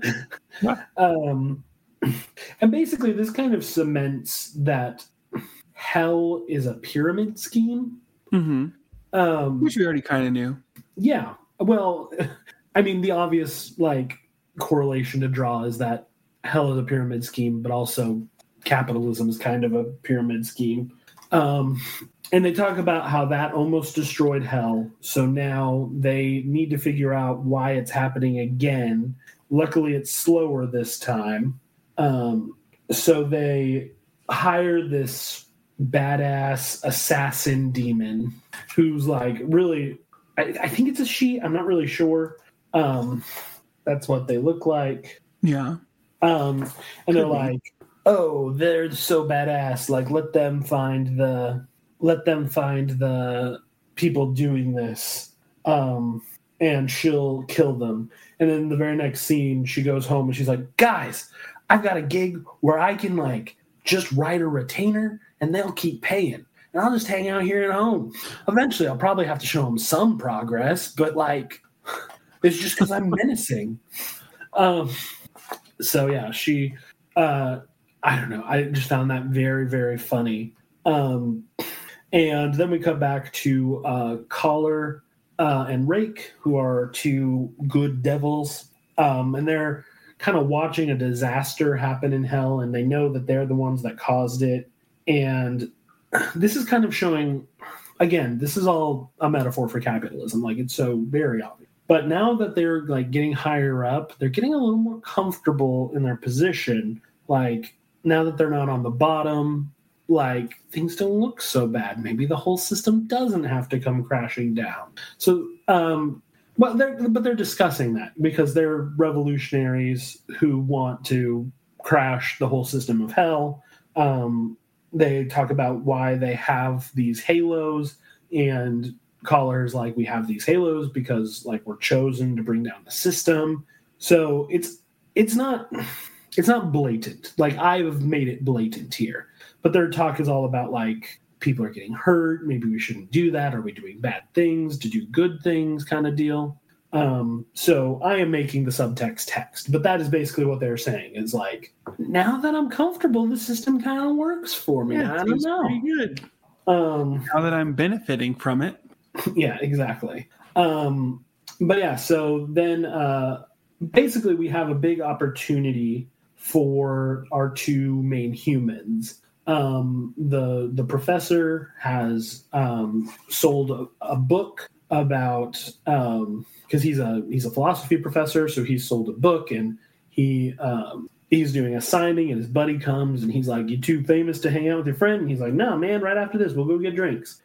S1: And basically this kind of cements that hell is a pyramid scheme.
S2: Which we already kind of knew.
S1: Yeah. Well, I mean, the obvious correlation to draw is that hell is a pyramid scheme, but also capitalism is kind of a pyramid scheme. And they talk about how that almost destroyed hell. So now they need to figure out why it's happening again. Luckily, it's slower this time. So they hire this badass assassin demon who's like really, I think it's a she. I'm not really sure. That's what they look like.
S2: Yeah.
S1: And they're like, oh, they're so badass. Like, let them find the people doing this, and she'll kill them. And then the very next scene, she goes home and she's like, guys, I've got a gig where I can just write a retainer and they'll keep paying. And I'll just hang out here at home. Eventually, I'll probably have to show them some progress, but it's just because I'm menacing. So yeah, she, I don't know. I just found that very, very funny. And then we cut back to Collar and Rake, who are two good devils. And they're kind of watching a disaster happen in hell, and they know that they're the ones that caused it. And this is kind of showing, again, this is all a metaphor for capitalism. Like, it's so very obvious. But now that they're like getting higher up, they're getting a little more comfortable in their position. Like, now that they're not on the bottom, like, things don't look so bad. Maybe the whole system doesn't have to come crashing down. So, they're discussing that because they're revolutionaries who want to crash the whole system of hell. They talk about why they have these halos, and Collar's like, we have these halos because like we're chosen to bring down the system. So it's not blatant. Like, I've made it blatant here. But their talk is all about, like, people are getting hurt. Maybe we shouldn't do that. Are we doing bad things to do good things kind of deal? So I am making the subtext text. But that is basically what they're saying. Is like, now that I'm comfortable, the system kind of works for me.
S2: Yeah,
S1: I don't know.
S2: Pretty good. Now that I'm benefiting from it.
S1: Yeah, exactly. But yeah, so then basically we have a big opportunity for our two main humans. The professor has sold a book about because he's a philosophy professor, so he's sold a book, and he's doing a signing, and his buddy comes and he's like, "You too famous to hang out with your friend?" And he's like, "No, man. Right after this, we'll go get drinks."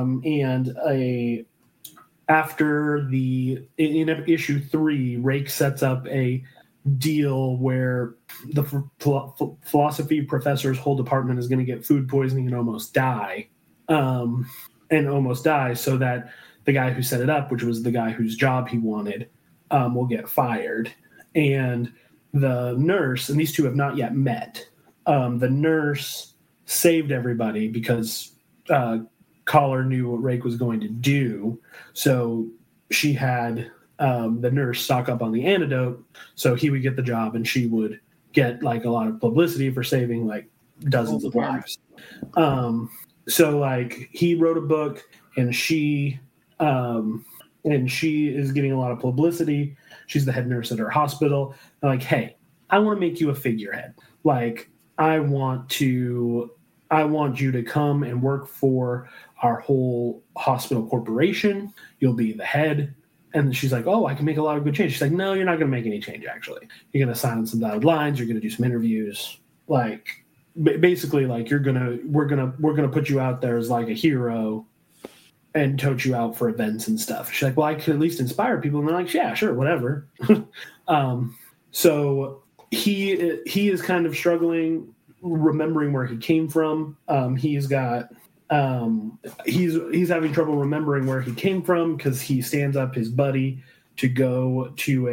S1: After in issue 3, Rake sets up a deal where the philosophy professor's whole department is going to get food poisoning and almost die, so that the guy who set it up, which was the guy whose job he wanted, will get fired. And the nurse, and these two have not yet met, the nurse saved everybody because Collar knew what Rake was going to do, so she had the nurse stock up on the antidote, so he would get the job and she would get like a lot of publicity for saving like dozens of lives. So like he wrote a book, and she is getting a lot of publicity. She's the head nurse at her hospital. They're like, "Hey, I want to make you a figurehead. Like, I want you to come and work for our whole hospital corporation. You'll be the head." And she's like, "Oh, I can make a lot of good change." She's like, "No, you're not going to make any change, actually. You're going to sign on some dotted lines. You're going to do some interviews. Like, basically, like, we're going to put you out there as like a hero and tote you out for events and stuff." She's like, "Well, I could at least inspire people." And they're like, "Yeah, sure, whatever." So he is kind of struggling remembering where he came from. He's having trouble remembering where he came from because he stands up his buddy to go to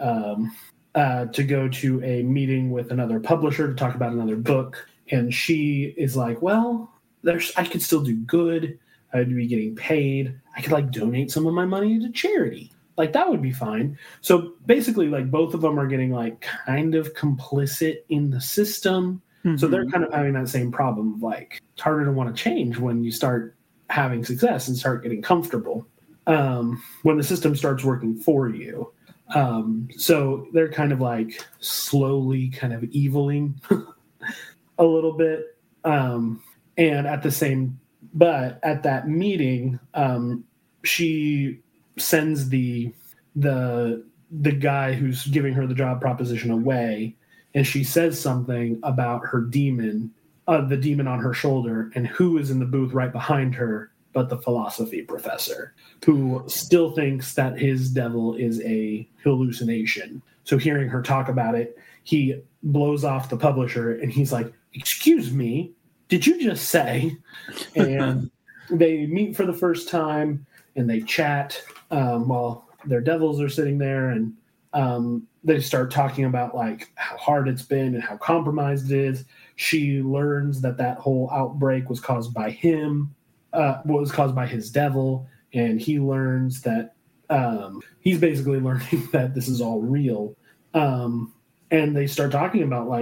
S1: a meeting with another publisher to talk about another book, and she is like, "Well, I could still do good. I'd be getting paid. I could like donate some of my money to charity. Like, that would be fine." So basically, like, both of them are getting like kind of complicit in the system. Mm-hmm. So they're kind of having that same problem of like, it's harder to want to change when you start having success and start getting comfortable when the system starts working for you. So they're kind of like slowly kind of eviling a little bit. And at that meeting, she sends the guy who's giving her the job proposition away, and she says something about her demon, the demon on her shoulder, and who is in the booth right behind her but the philosophy professor, who still thinks that his devil is a hallucination. So hearing her talk about it, he blows off the publisher, and he's like, "Excuse me, did you just say?" And they meet for the first time, and they chat while their devils are sitting there, and they start talking about like how hard it's been and how compromised it is. She learns that whole outbreak was caused by him, was caused by his devil, and he learns that he's basically learning that this is all real. And they start talking about like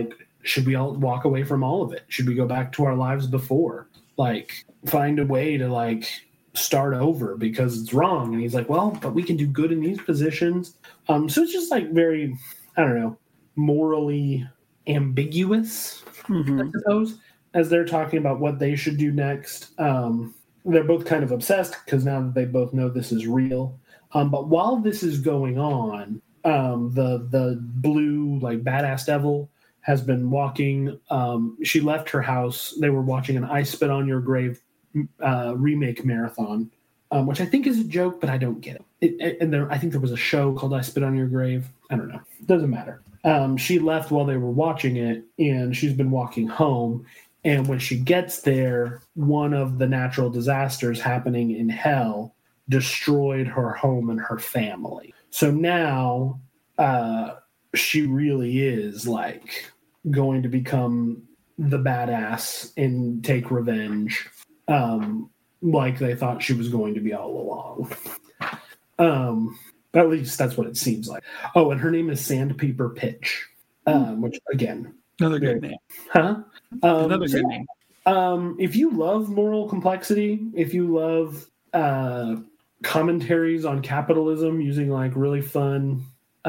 S1: should we all walk away from all of it? Should we go back to our lives before? Like, find a way to, like, start over because it's wrong. And he's like, well, but we can do good in these positions. So it's just, like, very, I don't know, morally ambiguous, I suppose, as they're talking about what they should do next. They're both kind of obsessed because now that they both know this is real. But while this is going on, the blue, like, badass devil has been walking. She left her house. They were watching an I Spit on Your Grave remake marathon, which I think is a joke, but I don't get it. I think there was a show called I Spit on Your Grave. I don't know. It doesn't matter. She left while they were watching it, and she's been walking home. And when she gets there, one of the natural disasters happening in hell destroyed her home and her family. So now she really is, like, going to become the badass and take revenge, like they thought she was going to be all along. At least that's what it seems like. Oh, and her name is Sandpaper Pitch, which, again,
S2: another good name.
S1: Huh?
S2: Another good name.
S1: If you love moral complexity, if you love commentaries on capitalism using, like, really fun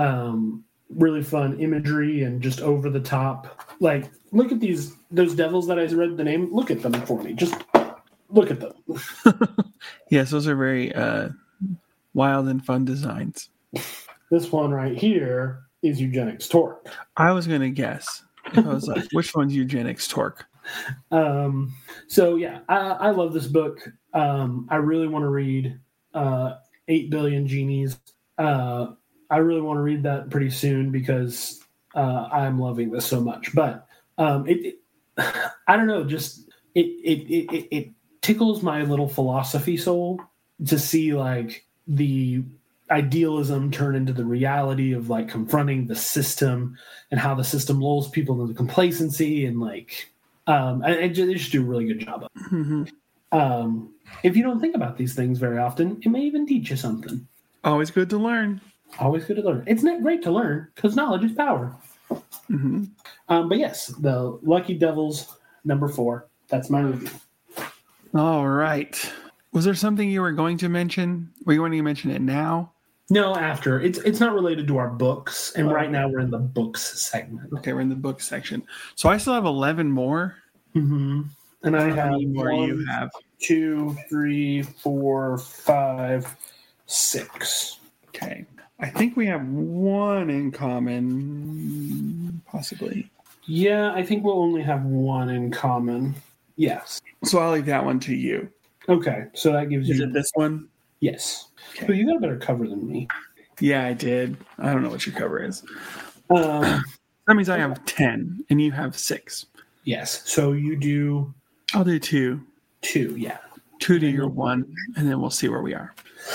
S1: imagery and just over the top, like, look at those devils that I read the name. Look at them for me. Just look at them.
S2: Yes, those are very wild and fun designs.
S1: This one right here is Eugenics Torque.
S2: I was going to guess. I was like, which one's Eugenics Torque?
S1: So yeah, I love this book. I really want to read 8 Billion Genies. I really want to read that pretty soon because I'm loving this so much. But I don't know, just it tickles my little philosophy soul to see, like, the idealism turn into the reality of, like, confronting the system and how the system lulls people into complacency, and, like, they just do a really good job of it.
S2: Mm-hmm.
S1: If you don't think about these things very often, it may even teach you something.
S2: Always good to learn.
S1: Always good to learn. It's not great to learn because knowledge is power.
S2: Mm-hmm.
S1: But yes, the Lucky Devils, number 4. That's my review.
S2: All right. Was there something you were going to mention? Were you wanting to mention it now?
S1: No, after. It's not related to our books, and right now we're in the books segment.
S2: Okay, we're in the books section. So I still have 11 more.
S1: Mm-hmm. And I have
S2: how many more
S1: 1,
S2: you have?
S1: 2, 3, 4, 5, 6.
S2: Okay. I think we have one in common, possibly.
S1: Yeah, I think we'll only have one in common. Yes.
S2: So I'll leave that one to you.
S1: Okay, so that gives
S2: Is
S1: you...
S2: it this one?
S1: Yes.
S2: Okay.
S1: But you got a better cover than me.
S2: Yeah, I did. I don't know what your cover is.
S1: That
S2: means I have 10 and you have 6.
S1: Yes. So you do...
S2: I'll do 2.
S1: 2, yeah.
S2: 2 to your 1, and then we'll see where we are.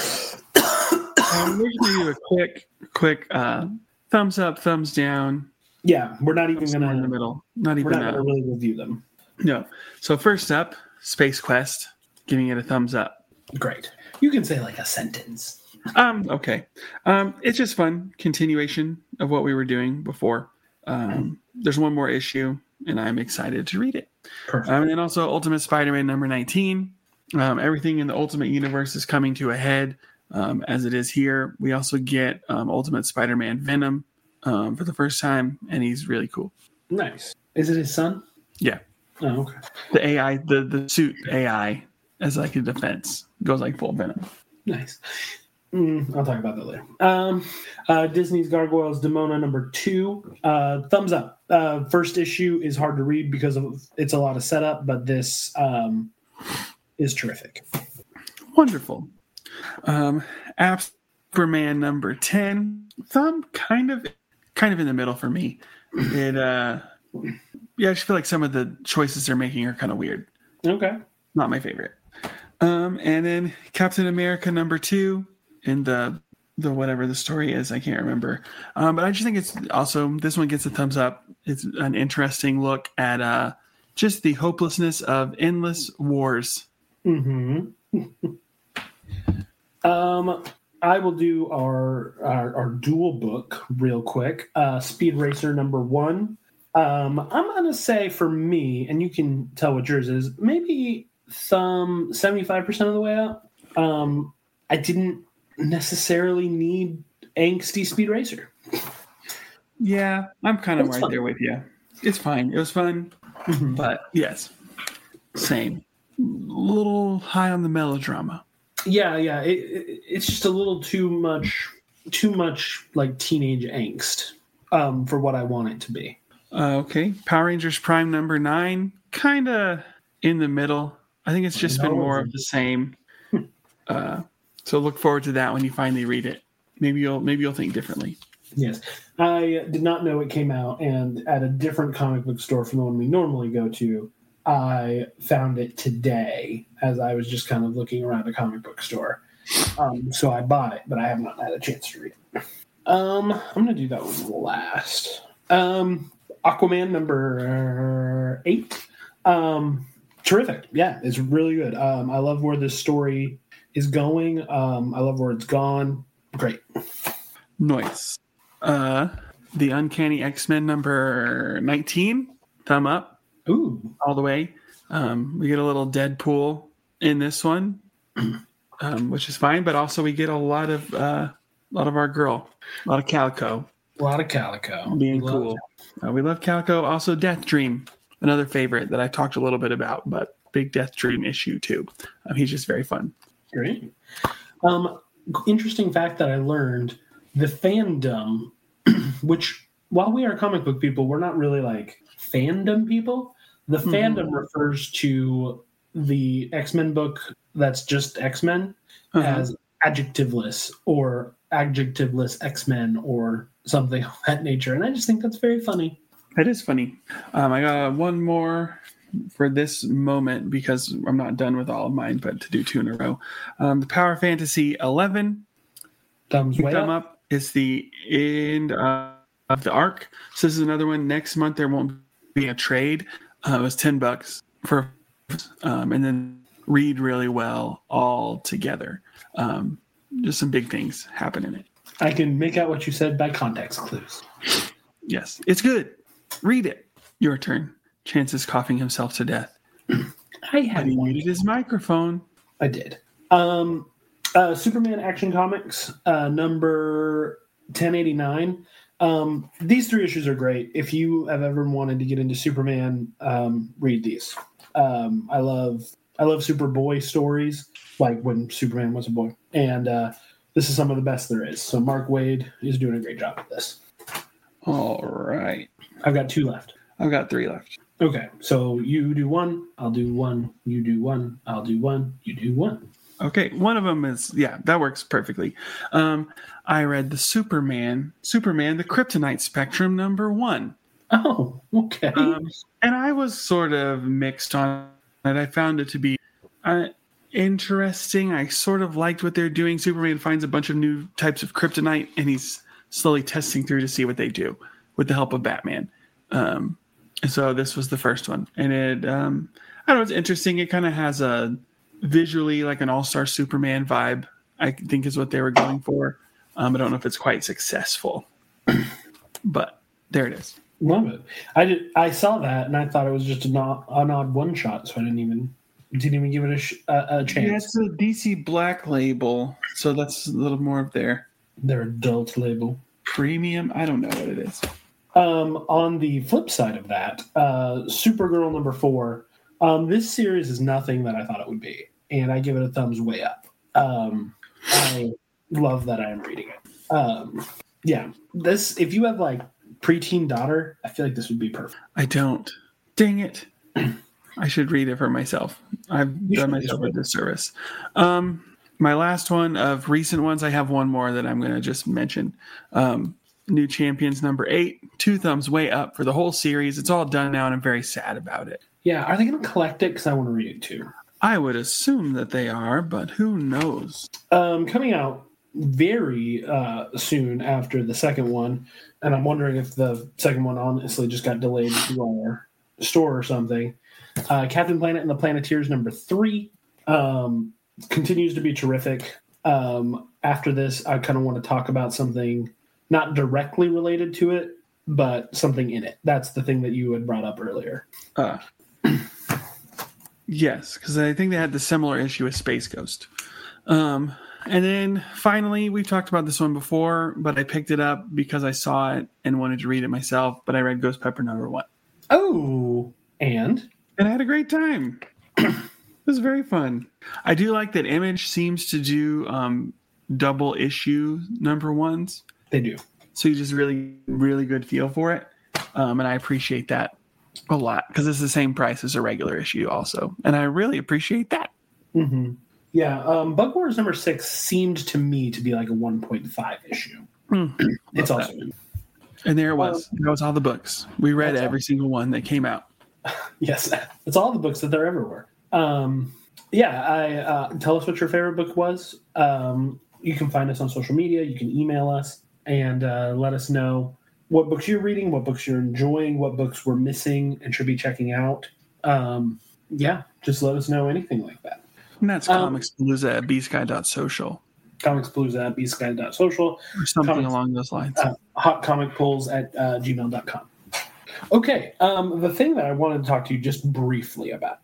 S2: We're going to do a quick thumbs up, thumbs down.
S1: Yeah, we're not even going to...
S2: in the middle. We're not
S1: going to really review them.
S2: No. So first up, Space Quest, giving it a thumbs up.
S1: Great. You can say, like, a sentence.
S2: Okay. It's just fun. Continuation of what we were doing before. There's one more issue, and I'm excited to read it.
S1: Perfect.
S2: And then also Ultimate Spider-Man number 19. Everything in the Ultimate Universe is coming to a head, as it is here. We also get Ultimate Spider-Man Venom for the first time, and he's really cool.
S1: Nice. Is it his son?
S2: Yeah.
S1: Oh, okay.
S2: The AI, the suit AI, as like a defense, goes like full Venom.
S1: Nice. I'll talk about that later. Disney's Gargoyles Demona number 2. Thumbs up. First issue is hard to read because it's a lot of setup, but this is terrific.
S2: Wonderful. Superman number 10. Thumb kind of in the middle for me. It I just feel like some of the choices they're making are kind of weird.
S1: Okay.
S2: Not my favorite. And then Captain America number 2 in the whatever the story is, I can't remember. But I just think it's also, this one gets a thumbs up. It's an interesting look at just the hopelessness of endless wars.
S1: Mm-hmm. I will do our dual book real quick. Speed Racer number 1. I'm gonna say for me, and you can tell what yours is, maybe some 75% of the way up. I didn't necessarily need angsty Speed Racer.
S2: Yeah, I'm kind of
S1: It's
S2: right
S1: fun.
S2: there with you. It's fine. It was fun, but yes, same. A little high on the melodrama.
S1: Yeah. It's just a little too much like teenage angst for what I want it to be.
S2: Okay, Power Rangers Prime number 9, kind of in the middle. I think it's just been more of the same. So look forward to that when you finally read it. Maybe you'll think differently.
S1: Yes, I did not know it came out, and at a different comic book store from the one we normally go to, I found it today as I was just kind of looking around a comic book store. So I bought it, but I have not had a chance to read it. I'm gonna do that one last. Aquaman number 8. Terrific. Yeah, it's really good. I love where this story is going. I love where it's gone. Great.
S2: Nice. The Uncanny X-Men number 19, thumb up.
S1: Ooh.
S2: All the way. We get a little Deadpool in this one, which is fine, but also we get a lot of our girl, a lot of Calico.
S1: A lot of Calico.
S2: Being cool. We love Calico. Also Death Dream, another favorite that I talked a little bit about, but big Death Dream issue too. He's just very fun.
S1: Great. Interesting fact that I learned, the fandom, which while we are comic book people, we're not really like fandom people. The fandom refers to the X-Men book that's just X-Men as adjectiveless or adjectiveless X-Men or something of that nature. And I just think that's very funny.
S2: It is funny. I got one more for this moment because I'm not done with all of mine, but to do 2 in a row. The Power Fantasy 11.
S1: Thumb
S2: up is the end of the arc. So this is another one. Next month there won't be a trade. It was $10 for, and then read really well all together. Just some big things happen in it.
S1: I can make out what you said by context clues.
S2: Yes, it's good. Read it. Your turn. Chance is coughing himself to death.
S1: I had
S2: he muted his microphone.
S1: I did. Superman Action Comics, number 1089. These 3 issues are great. If you have ever wanted to get into Superman, read these. I love Superboy stories, like when Superman was a boy. And this is some of the best there is. So Mark Waid is doing a great job with this.
S2: All right.
S1: I've got 2 left.
S2: I've got 3 left.
S1: Okay. So you do 1, I'll do 1, you do 1, I'll do 1, you do 1.
S2: Okay, one of them is, that works perfectly. I read the Superman, the Kryptonite Spectrum number 1.
S1: Oh, okay.
S2: And I was sort of mixed on it. I found it to be interesting. I sort of liked what they're doing. Superman finds a bunch of new types of kryptonite, and he's slowly testing through to see what they do with the help of Batman. So this was the first one. And it, I don't know, it's interesting. It kind of has a visually like an all-star Superman vibe, I think is what they were going for. I don't know if it's quite successful, but there it is.
S1: Love it. I saw that and I thought it was just an odd one shot, so I didn't even give it a chance.
S2: Yeah, it's a DC Black label, so that's a little more of their
S1: adult label.
S2: Premium. I don't know what it is.
S1: On the flip side of that, Supergirl number 4. This series is nothing that I thought it would be, and I give it a thumbs way up. I love that I am reading it. This, if you have like preteen daughter, I feel like this would be perfect.
S2: I don't. Dang it. I should read it for myself. I've done myself a disservice. My last one of recent ones, I have one more that I'm going to just mention. New Champions number 8, 2 thumbs way up for the whole series. It's all done now, and I'm very sad about it.
S1: Yeah, are they going to collect it? Because I want to read it too.
S2: I would assume that they are, but who knows?
S1: Coming out very soon after the second one, and I'm wondering if the second one honestly just got delayed to our store or something. Captain Planet and the Planeteers number 3 continues to be terrific. After this, I kind of want to talk about something not directly related to it, but something in it. That's the thing that you had brought up earlier.
S2: Yes, because I think they had the similar issue with Space Ghost. And then finally, we've talked about this one before, but I picked it up because I saw it and wanted to read it myself, but I read Ghost Pepper #1.
S1: Oh, and
S2: I had a great time. It was very fun. I do like that Image seems to do double issue #1s.
S1: They do.
S2: So you just really, really good feel for it. And I appreciate that a lot because it's the same price as a regular issue also. And I really appreciate that.
S1: Mm-hmm. Yeah. Bug Wars #6 seemed to me to be like a 1.5 issue. It's also.
S2: And there it was. That was all the books. We read every single one that came out.
S1: Yes. It's all the books that there ever were. Tell us what your favorite book was. You can find us on social media. You can email us and let us know what books you're reading, what books you're enjoying, what books we're missing and should be checking out. Just let us know anything like that.
S2: And that's Comixpalooza at bsky.social.
S1: Comixpalooza at bsky.social.
S2: Or something along those lines.
S1: Hotcomicpulls at gmail.com. Okay, the thing that I wanted to talk to you just briefly about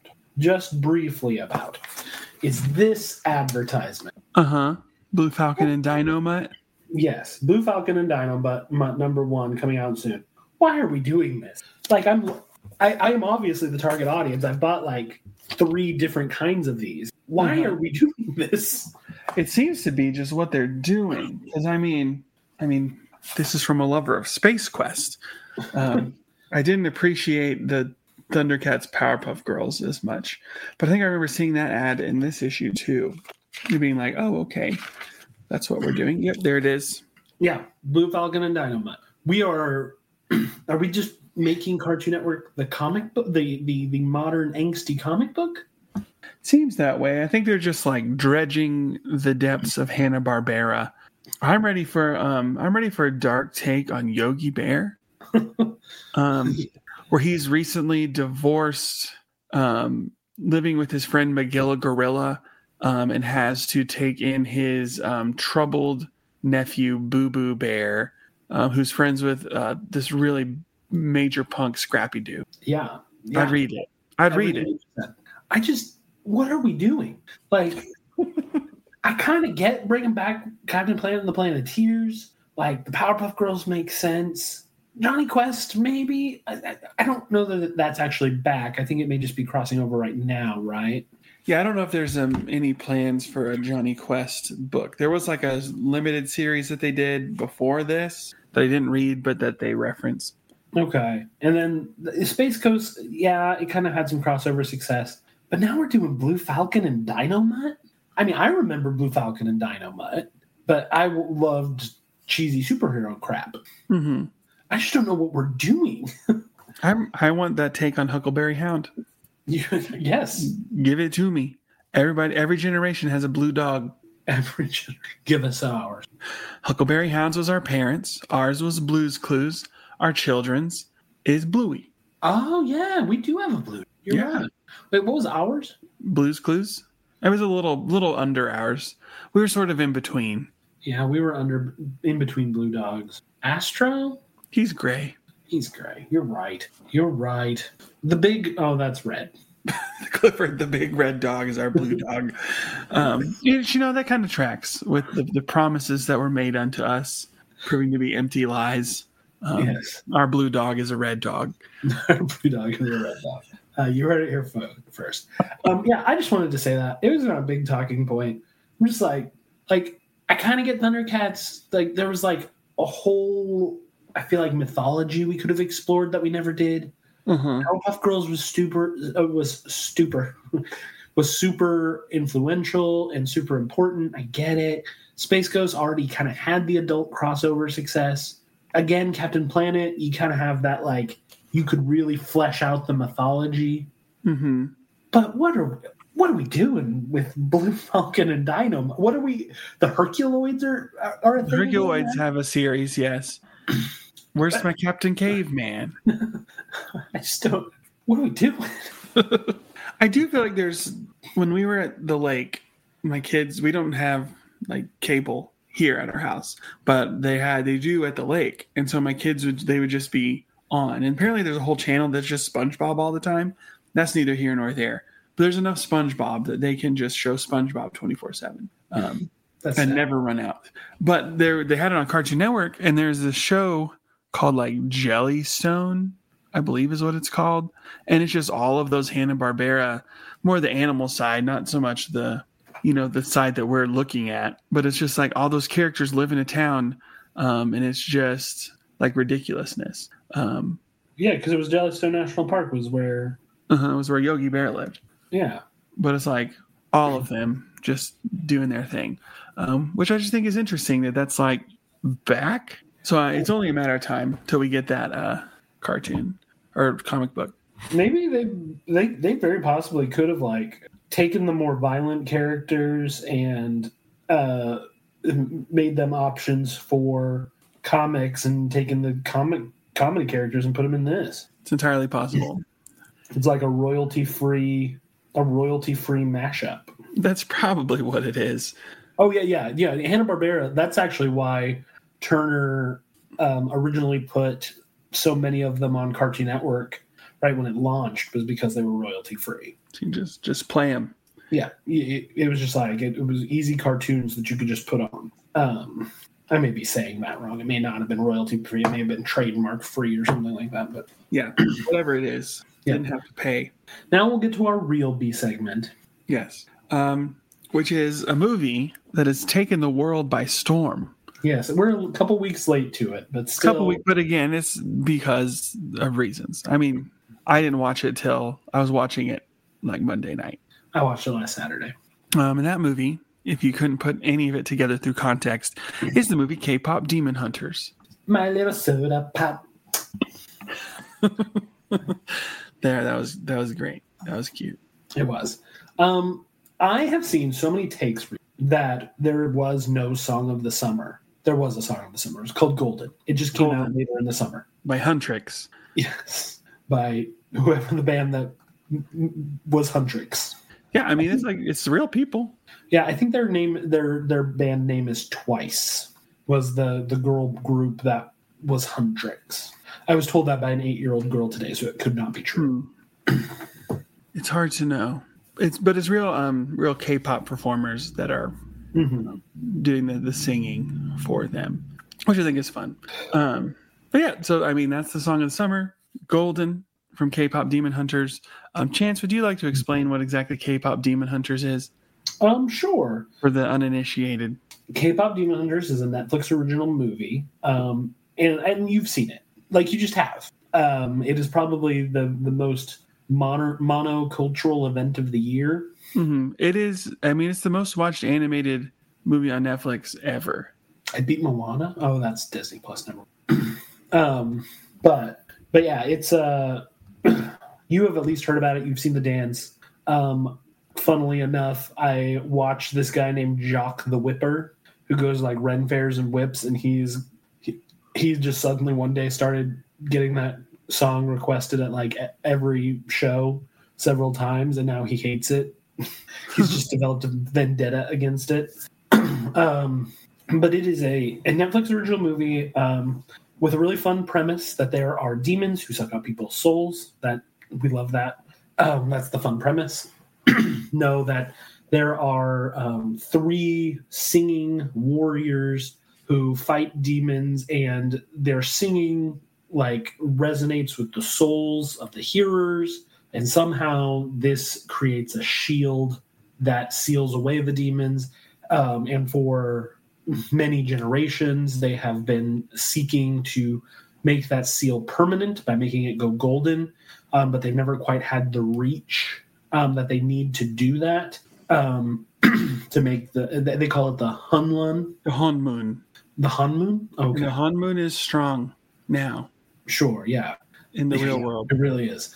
S1: is this advertisement.
S2: Blue Falcon and Dynomutt.
S1: Yes, Blue Falcon and Dynomutt #1 coming out soon. Why are we doing this? Like, I am obviously the target audience. I've bought like 3 different kinds of these. Why are we doing this?
S2: It seems to be just what they're doing. Because I mean, this is from a lover of Space Quest. I didn't appreciate the Thundercats Powerpuff Girls as much, but I think I remember seeing that ad in this issue too. You being like, oh, okay, that's what we're doing. Yep, there it is.
S1: Yeah, Blue Falcon and Dynomutt. We are we just making Cartoon Network the comic book, the modern angsty comic book?
S2: Seems that way. I think they're just like dredging the depths of Hanna-Barbera. I'm ready for a dark take on Yogi Bear. Where he's recently divorced, living with his friend Magilla Gorilla, and has to take in his troubled nephew Boo Boo Bear, who's friends with this really major punk Scrappy Doo.
S1: Yeah.
S2: I'd read it. I'd read it.
S1: What are we doing? Like, I kind of get bringing back Captain Planet and the Planet of Tears. Like, the Powerpuff Girls make sense. Johnny Quest, maybe. I don't know that that's actually back. I think it may just be crossing over right now, right?
S2: Yeah, I don't know if there's any plans for a Johnny Quest book. There was like a limited series that they did before this that I didn't read, but that they referenced.
S1: Okay. And then the Space Coast, yeah, it kind of had some crossover success. But now we're doing Blue Falcon and Dynomutt? I mean, I remember Blue Falcon and Dynomutt, but I loved cheesy superhero crap.
S2: Mm-hmm.
S1: I just don't know what we're doing.
S2: I want that take on Huckleberry Hound.
S1: Yes.
S2: Give it to me. Every generation has a blue dog.
S1: Give us ours.
S2: Huckleberry Hounds was our parents. Ours was Blue's Clues. Our children's is Bluey.
S1: Oh, yeah. We do have a blue. You're right. Wait, what was ours?
S2: Blue's Clues. It was a little under ours. We were sort of in between.
S1: Yeah, we were in between blue dogs. Astro?
S2: He's gray.
S1: He's gray. You're right. That's red.
S2: Clifford, the big red dog, is our blue dog. That kind of tracks with the promises that were made unto us, proving to be empty lies.
S1: Yes.
S2: Our blue dog is a red dog.
S1: Our blue dog is a red dog. You heard it here first. I just wanted to say that. It was not a big talking point. I'm just like I kind of get Thundercats. Like, there was like a whole, I feel like, mythology we could have explored that we never did. Powerpuff Girls was super influential and super important. I get it. Space Ghost already kind of had the adult crossover success. Again, Captain Planet, you kind of have that, like, you could really flesh out the mythology.
S2: Mm-hmm.
S1: But what are we doing with Blue Falcon and Dynomutt? What are we? The Herculoids are a thing.
S2: The Herculoids have a series, yes. Where's my Captain Caveman?
S1: I just don't. What are we doing?
S2: I do feel like when we were at the lake, my kids, we don't have like cable here at our house, but they do at the lake, and so my kids would just be on. And apparently, there's a whole channel that's just SpongeBob all the time. That's neither here nor there. But there's enough SpongeBob that they can just show SpongeBob 24/7 and
S1: sad.
S2: never run out. But they had it on Cartoon Network, and there's this show called like Jellystone, I believe is what it's called, and it's just all of those Hanna-Barbera, more the animal side, not so much the side that we're looking at, but it's just like all those characters live in a town, and it's just like ridiculousness.
S1: Yeah, because it was Jellystone National Park was where
S2: it was where Yogi Bear lived.
S1: Yeah,
S2: but it's like all of them just doing their thing, which I just think is interesting that's like back. So it's only a matter of time till we get that cartoon or comic book.
S1: Maybe they very possibly could have like taken the more violent characters and made them options for comics and taken the comedy characters and put them in this.
S2: It's entirely possible.
S1: It's like a royalty-free mashup.
S2: That's probably what it is.
S1: Oh yeah. Hanna-Barbera. That's actually why Turner originally put so many of them on Cartoon Network right when it launched, was because they were royalty-free.
S2: So you just play them.
S1: Yeah, it was just like it was easy cartoons that you could just put on. I may be saying that wrong. It may not have been royalty-free. It may have been trademark-free or something like that. But
S2: yeah, whatever it is, didn't have to pay.
S1: Now we'll get to our real B segment.
S2: Yes, which is a movie that has taken the world by storm.
S1: Yes, we're a couple weeks late to it, but still.
S2: But again, it's because of reasons. I mean, I didn't watch it till I was watching it like Monday night.
S1: I watched it last Saturday.
S2: And that movie, if you couldn't put any of it together through context, is the movie K-pop Demon Hunters.
S1: My little soda pop.
S2: That was great. That was cute.
S1: It was. I have seen so many takes that there was no song of the summer. There was a song of the summer. It was called Golden. It just came out later in the summer.
S2: By Huntrix.
S1: Yes. By whoever the band that was Huntrix.
S2: Yeah, I mean it's real people.
S1: Yeah, I think their band name is Twice. Was the girl group that was Huntrix. I was told that by an 8-year-old girl today, so it could not be true.
S2: It's hard to know. It's real K-pop performers that are doing the singing for them, which I think is fun. But yeah, so I mean that's the song of the summer, Golden from K-pop Demon Hunters. Chance, would you like to explain what exactly K-pop Demon Hunters is?
S1: Sure.
S2: For the uninitiated,
S1: K-pop Demon Hunters is a Netflix original movie, and you've seen it, like you just have. It is probably the most monocultural event of the year.
S2: Mm-hmm. It is. I mean, it's the most watched animated movie on Netflix ever.
S1: I beat Moana. Oh, that's Disney Plus. Never. But yeah, it's you have at least heard about it. You've seen the dance. Funnily enough, I watched this guy named Jock the Whipper who goes like Ren fairs and whips, and he just suddenly one day started getting that song requested at like every show several times, and now he hates it. He's just developed a vendetta against it. But it is a Netflix original movie with a really fun premise that there are demons who suck out people's souls. That we love that. That's the fun premise. Know that there are 3 singing warriors who fight demons, and their singing like resonates with the souls of the hearers, and somehow this creates a shield that seals away the demons. And for many generations, they have been seeking to make that seal permanent by making it go golden, but they've never quite had the reach that they need to do that, to make they call it the Hunlun. The
S2: Hunmoon.
S1: The Hunmoon? Okay.
S2: And the Hunmoon is strong now.
S1: Sure, yeah.
S2: In the real world.
S1: It really is.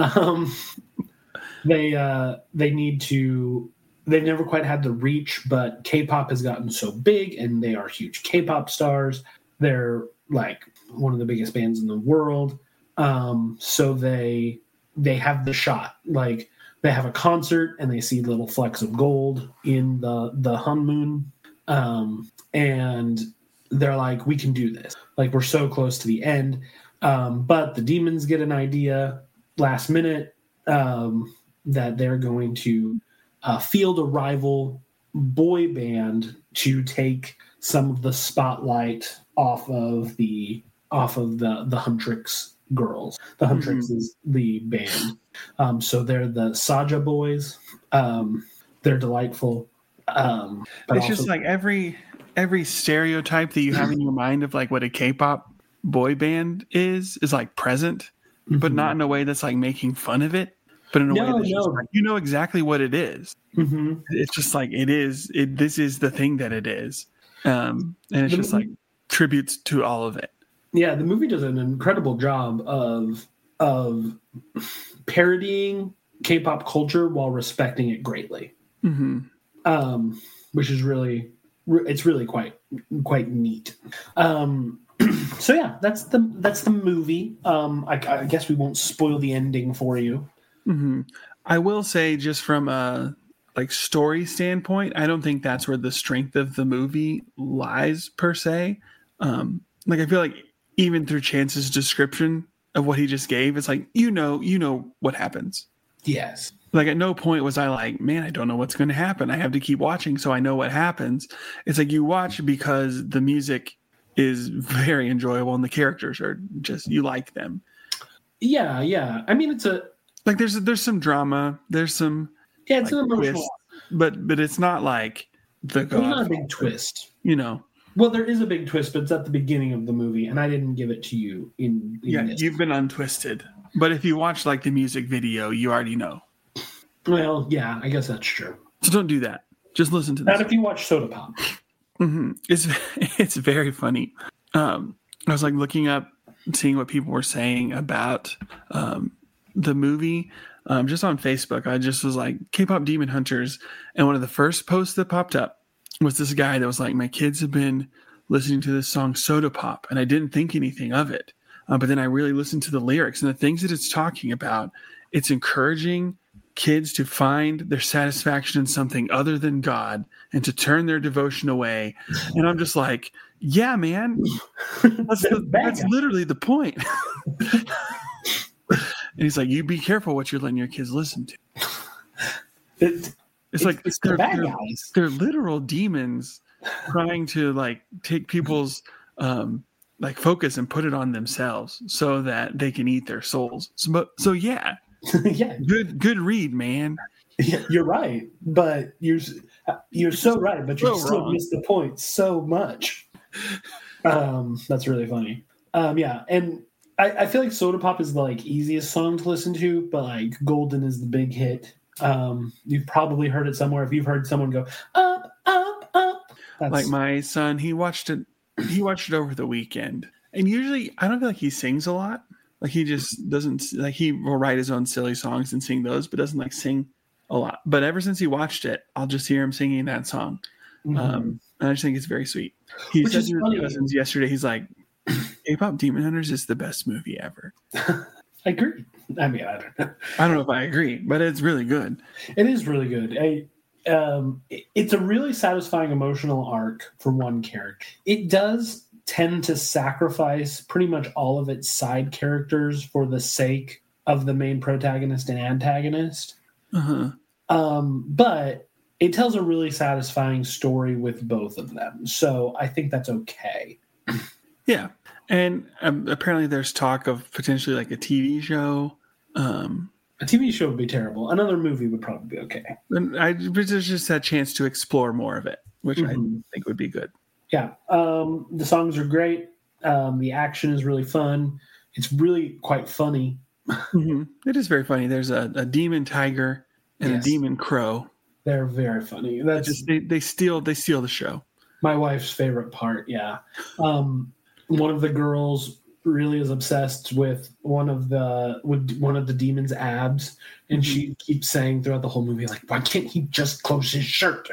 S1: They need to. They've never quite had the reach, but K-pop has gotten so big, and they are huge K-pop stars. They're like one of the biggest bands in the world. So they have the shot. Like they have a concert, and they see little flecks of gold in the Hunmoon. and they're like, we can do this. Like, we're so close to the end. But the demons get an idea last minute that they're going to field a rival boy band to take some of the spotlight off of the Huntrix girls. The Huntrix is the band. So they're the Saja boys. They're delightful.
S2: It's just like every stereotype that you have in your mind of like what a K-pop boy band is like present, but not in a way that's like making fun of it, but in a way that's just like, you know exactly what it is. It's just like this is the thing that it is, and it's just like tributes to all of it.
S1: Yeah, the movie does an incredible job of parodying K-pop culture while respecting it greatly, which is really quite neat. So yeah, that's the movie. I guess we won't spoil the ending for you.
S2: I will say, just from a like story standpoint, I don't think that's where the strength of the movie lies per se. Like, I feel like even through Chance's description of what he just gave, it's like, you know what happens.
S1: Yes.
S2: Like, at no point was I like, man, I don't know what's going to happen. I have to keep watching so I know what happens. It's like you watch because the music is very enjoyable and the characters are just, you like them.
S1: Yeah. I mean, it's
S2: like there's some drama. There's some
S1: it's an emotional
S2: twist, but it's not like the God.
S1: It's not a big twist.
S2: Well,
S1: there is a big twist, but it's at the beginning of the movie, and I didn't give it to you in this.
S2: You've been untwisted. But if you watch like the music video, you already know.
S1: Well, yeah, I guess that's true.
S2: So don't do that. Just listen to this.
S1: Not if you watch Soda Pop.
S2: It's very funny. I was like looking up, seeing what people were saying about the movie, just on Facebook. I just was like, K-pop Demon Hunters, and one of the first posts that popped up was this guy that was like, my kids have been listening to this song Soda Pop, and I didn't think anything of it. But then I really listened to the lyrics and the things that it's talking about. It's encouraging kids to find their satisfaction in something other than God and to turn their devotion away. And I'm just like, yeah, man, that's literally the point. And he's like, you be careful what you're letting your kids listen to. It's like they're literal demons trying to like take people's like focus and put it on themselves so that they can eat their souls. So yeah.
S1: Yeah.
S2: Good read, man.
S1: Yeah, you're right, but you're so right, but you still missed the point so much. That's really funny. Yeah, and I feel like Soda Pop is the like easiest song to listen to, but like Golden is the big hit. You've probably heard it somewhere. If you've heard someone go up, up, up,
S2: like my son, he watched it over the weekend, and usually I don't feel like he sings a lot. Like he just doesn't, like he will write his own silly songs and sing those, but doesn't like sing a lot. But ever since he watched it, I'll just hear him singing that song. And I just think it's very sweet. He said to his cousins yesterday, he's like, K-pop Demon Hunters is the best movie ever.
S1: I agree. I mean, I don't know.
S2: I don't know if I agree, but it's really good.
S1: It is really good. It's a really satisfying emotional arc for one character. It does tend to sacrifice pretty much all of its side characters for the sake of the main protagonist and antagonist. But it tells a really satisfying story with both of them. So I think that's okay.
S2: Yeah. And apparently there's talk of potentially like a TV show.
S1: A TV show would be terrible. Another movie would probably be okay.
S2: And there's just that chance to explore more of it, which I think would be good.
S1: Yeah. The songs are great. The action is really fun. It's really quite funny.
S2: It is very funny. There's a demon tiger and a demon crow.
S1: They're very funny. That's just
S2: they steal the show.
S1: My wife's favorite part. Yeah. One of the girls really is obsessed with one of the demon's abs, and she keeps saying throughout the whole movie, like, why can't he just close his shirt?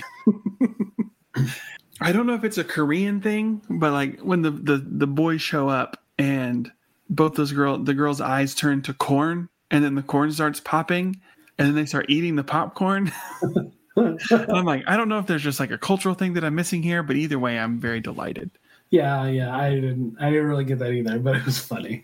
S2: I don't know if it's a Korean thing, but like when the boys show up and both the girls' eyes turn to corn, and then the corn starts popping, and then they start eating the popcorn. I'm like, I don't know if there's just like a cultural thing that I'm missing here, but either way, I'm very delighted.
S1: Yeah. I didn't really get that either, but it was funny.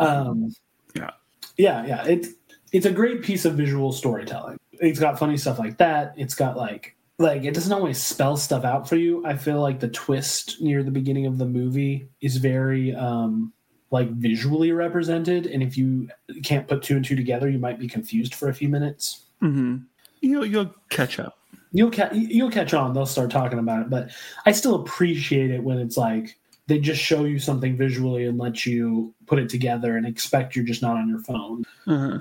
S2: Yeah.
S1: Yeah. It's a great piece of visual storytelling. It's got funny stuff like that. It's got like it doesn't always spell stuff out for you. I feel like the twist near the beginning of the movie is very like visually represented, and if you can't put two and two together, you might be confused for a few minutes.
S2: Mm-hmm. You'll catch up.
S1: You'll catch on. They'll start talking about it, but I still appreciate it when it's like they just show you something visually and let you put it together and expect you're just not on your phone.
S2: Uh-huh.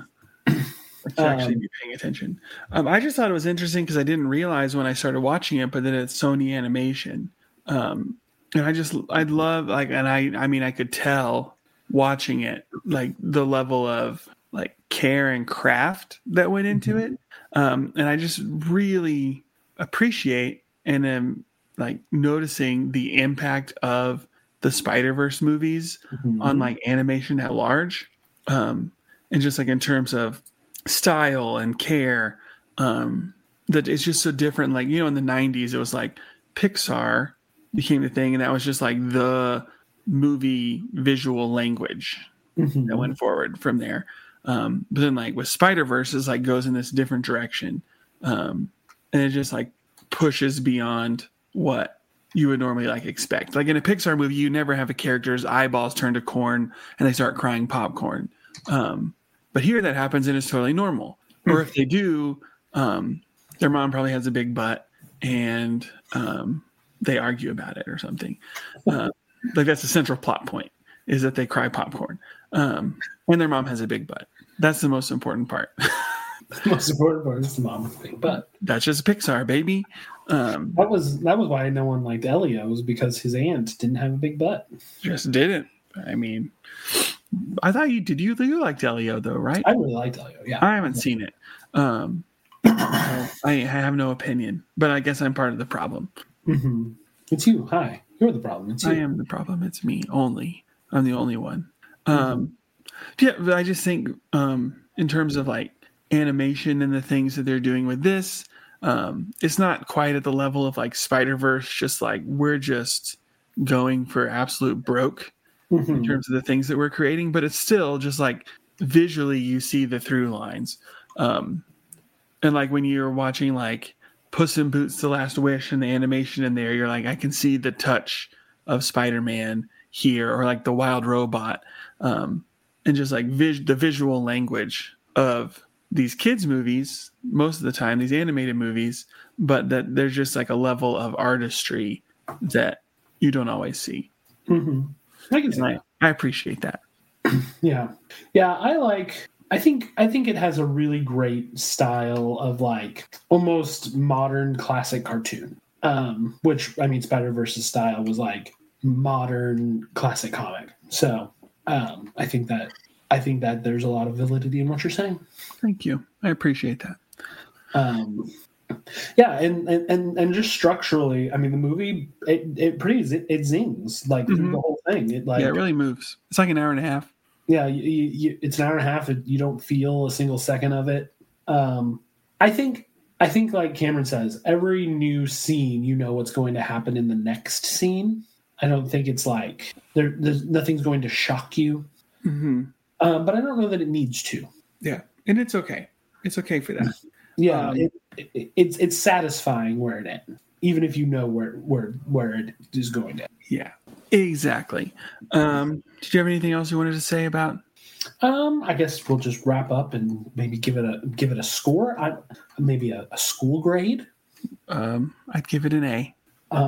S2: To actually be paying attention. I just thought it was interesting because I didn't realize when I started watching it, but then it's Sony Animation. And I'd love like, and I mean, I could tell watching it, like the level of like care and craft that went into it. And I just really appreciate and am like noticing the impact of the Spider-Verse movies on like animation at large. And just like in terms of style and care, that it's just so different. Like, you know, in the 90s, it was like Pixar became the thing, and that was just like the movie visual language that went forward from there. But then like with Spider-Verse is like goes in this different direction. And it just like pushes beyond what you would normally like expect. Like in a Pixar movie, you never have a character's eyeballs turn to corn and they start crying popcorn. But here that happens and it's totally normal. Or if they do, their mom probably has a big butt and they argue about it or something. Like that's the central plot point, is that they cry popcorn. And their mom has a big butt. That's the most important part.
S1: The most important part is the mom with a big butt.
S2: That's just Pixar, baby.
S1: That was why no one liked Elio, was because his aunt didn't have a big butt.
S2: Just didn't. I mean, I thought you did. You liked Elio though, right?
S1: I really liked Elio. Yeah,
S2: I haven't seen it. I have no opinion, but I guess I'm part of the problem.
S1: Mm-hmm. It's you. Hi, you're the problem. It's you.
S2: I am the problem. It's me only. I'm the only one. Yeah, but I just think in terms of like animation and the things that they're doing with this, it's not quite at the level of like Spider-Verse. Just like we're just going for absolute broke in terms of the things that we're creating, but it's still just like visually you see the through lines. And like when you're watching like Puss in Boots: The Last Wish and the animation in there, you're like, I can see the touch of Spider-Man here, or like the Wild Robot, and just like the visual language of these kids movies most of the time, these animated movies, but that there's just like a level of artistry that you don't always see.
S1: I can see that.
S2: I appreciate that.
S1: Yeah. I think it has a really great style of like almost modern classic cartoon. Which, I mean, Spider-Verse's style was like modern classic comic. So I think that there's a lot of validity in what you're saying.
S2: Thank you. I appreciate that.
S1: Yeah, and just structurally, I mean, the movie it zings like through the whole thing. It
S2: really moves. It's like an hour and a half.
S1: Yeah, it's an hour and a half. You don't feel a single second of it. I think like Cameron says, every new scene, you know what's going to happen in the next scene. I don't think it's like there's nothing's going to shock you. But I don't know that it needs to.
S2: Yeah, and it's okay. It's okay for that.
S1: Yeah, it's satisfying where it ends, even if you know where it is going to end.
S2: Yeah, exactly. Did you have anything else you wanted to say about?
S1: I guess we'll just wrap up and maybe give it a score. Maybe a school grade.
S2: I'd give it an A.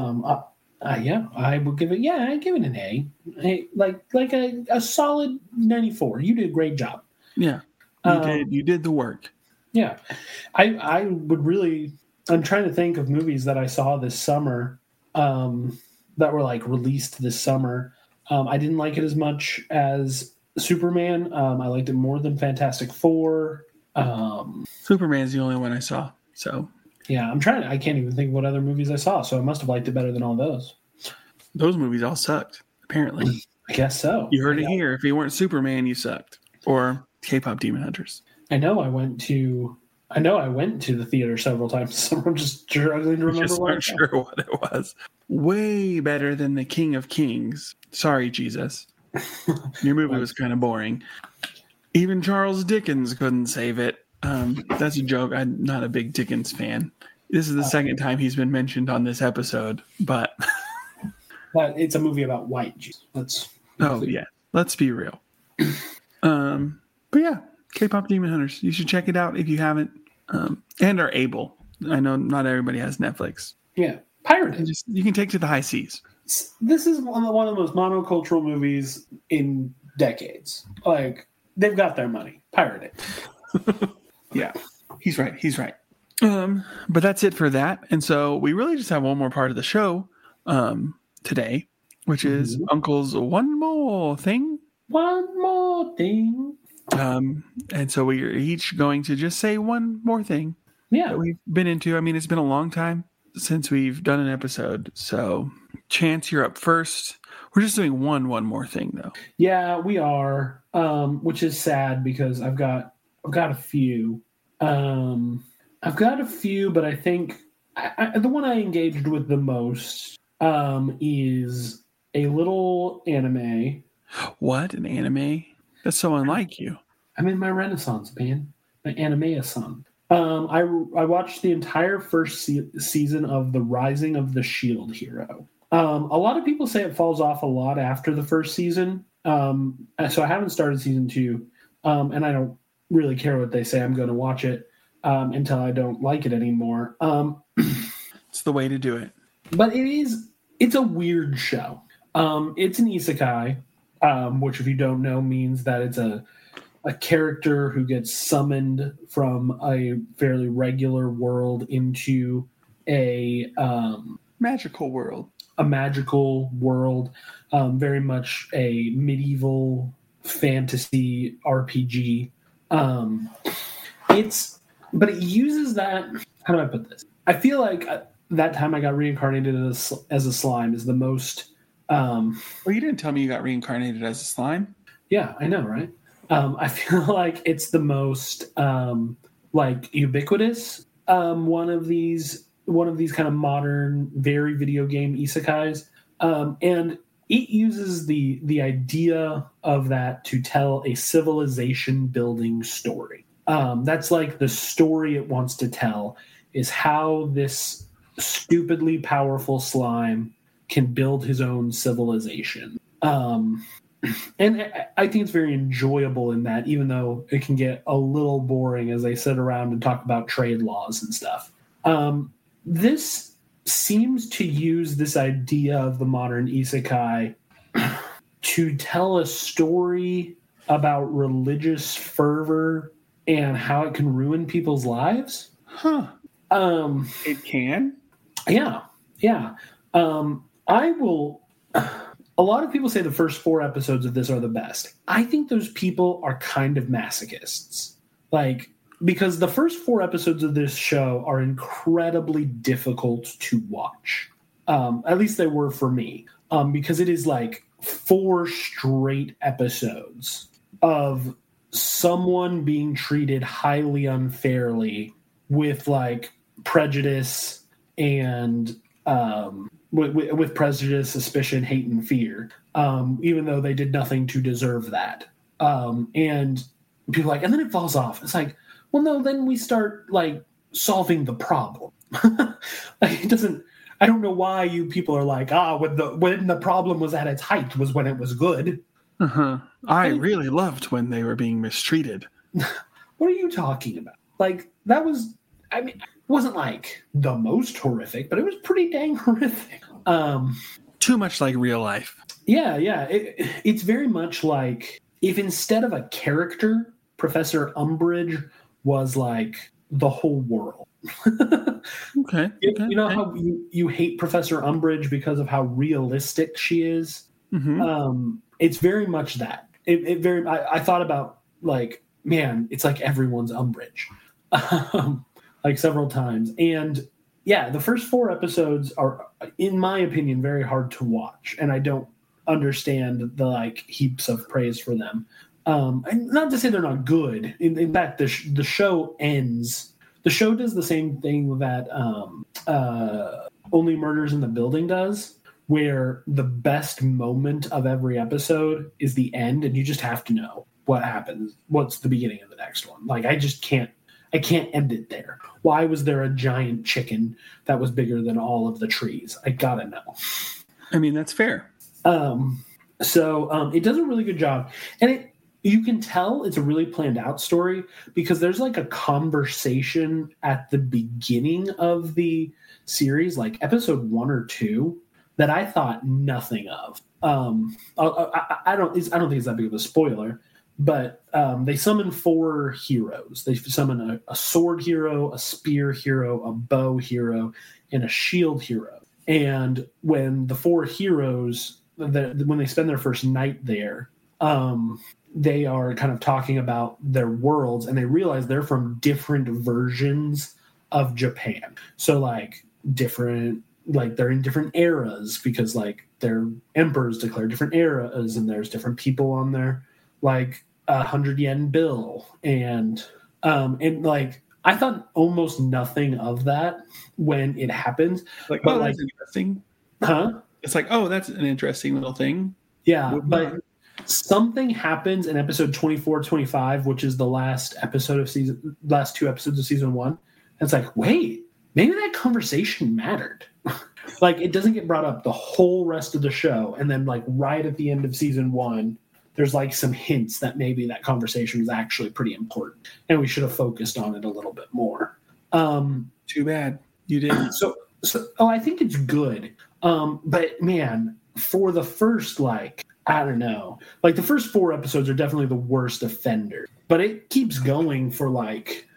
S1: Yeah, I would give it. Yeah, I'd give it an A. Like a solid 94. You did a great job.
S2: Yeah, you did the work.
S1: Yeah, I would really. I'm trying to think of movies that I saw this summer that were like released this summer. I didn't like it as much as Superman. I liked it more than Fantastic Four.
S2: Superman's the only one I saw. So
S1: yeah, I can't even think of what other movies I saw. So I must have liked it better than all those.
S2: Those movies all sucked, apparently.
S1: I guess so.
S2: You heard it here. If you weren't Superman, you sucked. Or K-pop Demon Hunters.
S1: I know I went to I know I went to the theater several times. So I'm just struggling to remember
S2: Just
S1: what.
S2: aren't sure what it was. Way better than The King of Kings. Sorry, Jesus. Your movie was kind of boring. Even Charles Dickens couldn't save it. That's a joke. I'm not a big Dickens fan. This is the second time he's been mentioned on this episode, but
S1: it's a movie about white Jesus.
S2: Let's be real. But yeah, K-pop Demon Hunters. You should check it out if you haven't, and are able. I know not everybody has Netflix.
S1: Yeah, pirated.
S2: You can take to the high seas.
S1: This is one of the most monocultural movies in decades. Like, they've got their money. Pirate it.
S2: Yeah, he's right. But that's it for that. And so we really just have one more part of the show today, which is Uncle's One More Thing.
S1: One more thing.
S2: And so we are each going to just say one more thing that we've been into. I mean, it's been a long time since we've done an episode. So, Chance, you're up first. We're just doing one more thing, though.
S1: Yeah, we are, which is sad because I've got a few. I've got a few, but I think the one I engaged with the most is a little anime.
S2: What? An anime? That's so unlike you.
S1: I'm in my Renaissance, man. My anime-a-son. I watched the entire first season of The Rising of the Shield Hero. A lot of people say it falls off a lot after the first season. So I haven't started season 2, and I don't really care what they say. I'm going to watch it until I don't like it anymore.
S2: It's the way to do it.
S1: But it's a weird show. It's an isekai, which if you don't know means that it's a character who gets summoned from a fairly regular world into a
S2: magical world.
S1: A magical world, very much a medieval fantasy RPG. But it uses that. How do I put this? I feel like that time I got reincarnated as a slime is the most.
S2: Well, you didn't tell me you got reincarnated as a slime.
S1: Yeah, I know, right? I feel like it's the most ubiquitous one of these kind of modern, very video game isekais, and it uses the idea of that to tell a civilization building story. That's like the story it wants to tell is how this stupidly powerful slime can build his own civilization. And I think it's very enjoyable in that, even though it can get a little boring as they sit around and talk about trade laws and stuff. This seems to use this idea of the modern isekai to tell a story about religious fervor and how it can ruin people's lives.
S2: Huh. It can?
S1: Yeah. I will... A lot of people say the first 4 episodes of this are the best. I think those people are kind of masochists. Because the first 4 episodes of this show are incredibly difficult to watch. At least they were for me. Because it is 4 straight episodes of someone being treated highly unfairly with prejudice and with prejudice, suspicion, hate, and fear, even though they did nothing to deserve that. And people and then it falls off. It's well, no, then we start solving the problem. It doesn't. I don't know why you people are when the problem was at its height was when it was good.
S2: I really loved when they were being mistreated.
S1: What are you talking about? That was. I mean, it wasn't the most horrific, but it was pretty dang horrific.
S2: Too much like real life.
S1: Yeah. It's very much if instead of a character, Professor Umbridge was the whole world.
S2: Okay.
S1: You know how you hate Professor Umbridge because of how realistic she is?
S2: Mm-hmm.
S1: It's very much that. I thought about man, it's everyone's Umbridge. Several times. And yeah, the first 4 episodes are, in my opinion, very hard to watch. And I don't understand the heaps of praise for them. And not to say they're not good. In fact, the show ends the show does the same thing that Only Murders in the Building does, where the best moment of every episode is the end, and you just have to know what happens, what's the beginning of the next one. Like, I can't end it there. Why was there a giant chicken that was bigger than all of the trees? I gotta know.
S2: I mean, that's fair.
S1: So it does a really good job. And you can tell it's a really planned out story because there's like a conversation at the beginning of the series, like episode 1 or 2, that I thought nothing of. I don't think it's that big of a spoiler, but they summon 4 heroes. They summon a sword hero, a spear hero, a bow hero, and a shield hero. And when the 4 heroes, when they spend their first night there, they are kind of talking about their worlds, and they realize they're from different versions of Japan. So like different, like they're in different eras because like their emperors declare different eras, and there's different people on there, like 100 yen bill, and like I thought almost nothing of that when it happens.
S2: Like,
S1: but
S2: oh,
S1: like,
S2: that's interesting.
S1: Huh?
S2: It's like, oh, that's an interesting little thing.
S1: Yeah, but something happens in episode 24, 25, which is the last 2 episodes of season 1. It's like, wait, maybe that conversation mattered. Like, it doesn't get brought up the whole rest of the show, and then like right at the end of season 1, there's like some hints that maybe that conversation was actually pretty important, and we should have focused on it a little bit more.
S2: Too bad you didn't.
S1: So I think it's good. But man, for the first, like, I don't know, like the first 4 episodes are definitely the worst offender, but it keeps going for like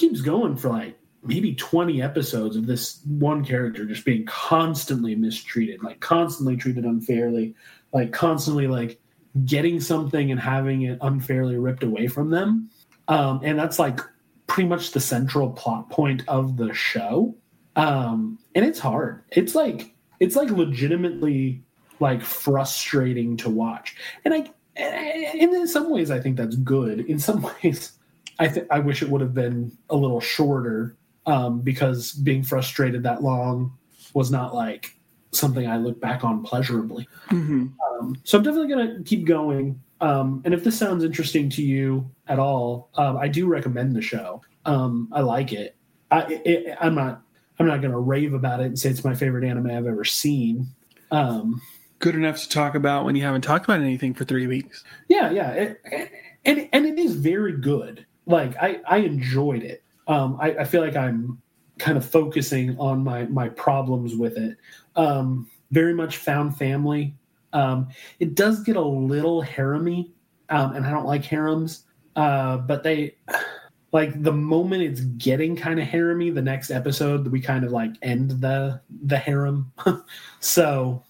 S1: maybe 20 episodes of this one character just being constantly mistreated, like constantly treated unfairly, like constantly like getting something and having it unfairly ripped away from them. And that's like pretty much the central plot point of the show. And it's hard. It's like legitimately like frustrating to watch. And in some ways I think that's good. In some ways I wish it would have been a little shorter, because being frustrated that long was not like something I look back on pleasurably. Mm-hmm. So I'm definitely going to keep going. And if this sounds interesting to you at all, I do recommend the show. I like it. I'm not going to rave about it and say it's my favorite anime I've ever seen.
S2: Good enough to talk about when you haven't talked about anything for 3 weeks.
S1: Yeah. And it is very good. Like, I enjoyed it. I feel like I'm kind of focusing on my problems with it. Very much found family. It does get a little harem-y, and I don't like harems. But they, like, the moment it's getting kind of harem-y, the next episode we kind of like end the harem. So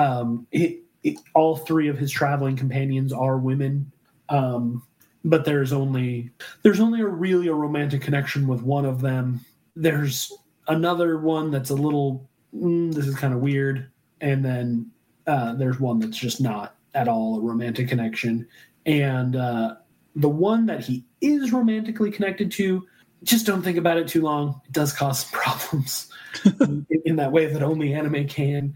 S1: all 3 of his traveling companions are women. But there's only a really romantic connection with one of them. There's another one that's a little, this is kind of weird. And then there's one that's just not at all a romantic connection. And the one that he is romantically connected to, just don't think about it too long. It does cause some problems in that way that only anime can.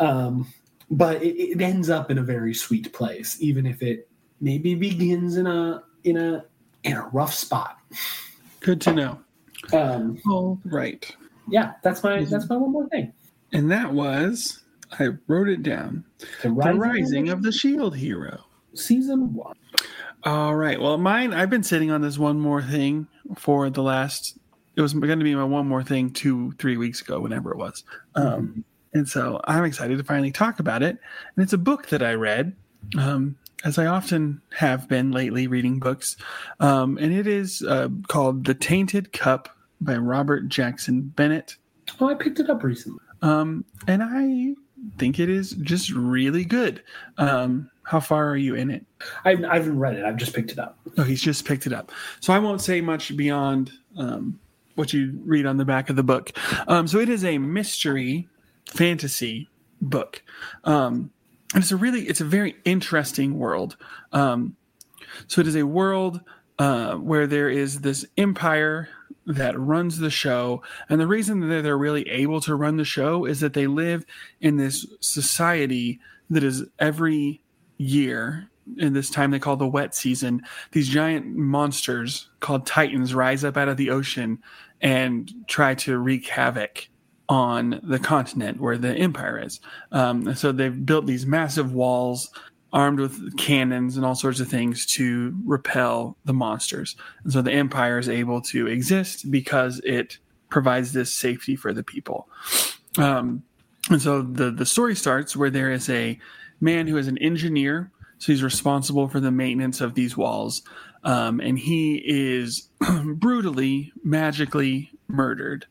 S1: But it ends up in a very sweet place, even if it maybe begins in a rough spot.
S2: Good to know. All right.
S1: Yeah, that's my one more thing.
S2: And that was, I wrote it down, The Rising of the Shield Hero.
S1: Season 1.
S2: All right. Well, mine, I've been sitting on this one more thing for the last, it was going to be my one more thing 2-3 weeks ago, whenever it was. And so I'm excited to finally talk about it. And it's a book that I read, as I often have been lately reading books. And it is called The Tainted Cup by Robert Jackson Bennett.
S1: Oh, I picked it up recently.
S2: And I think it is just really good. How far are you in it?
S1: I haven't read it. I've just picked it up.
S2: Oh, he's just picked it up. So I won't say much beyond what you read on the back of the book. So it is a mystery fantasy book. And it's a very interesting world. So it is a world where there is this empire that runs the show. And the reason that they're really able to run the show is that they live in this society that is every year, in this time they call the wet season, these giant monsters called Titans rise up out of the ocean and try to wreak havoc on the continent where the Empire is. And so they've built these massive walls armed with cannons and all sorts of things to repel the monsters. And so the Empire is able to exist because it provides this safety for the people. And so the story starts where there is a man who is an engineer. So he's responsible for the maintenance of these walls. And he is brutally, magically murdered.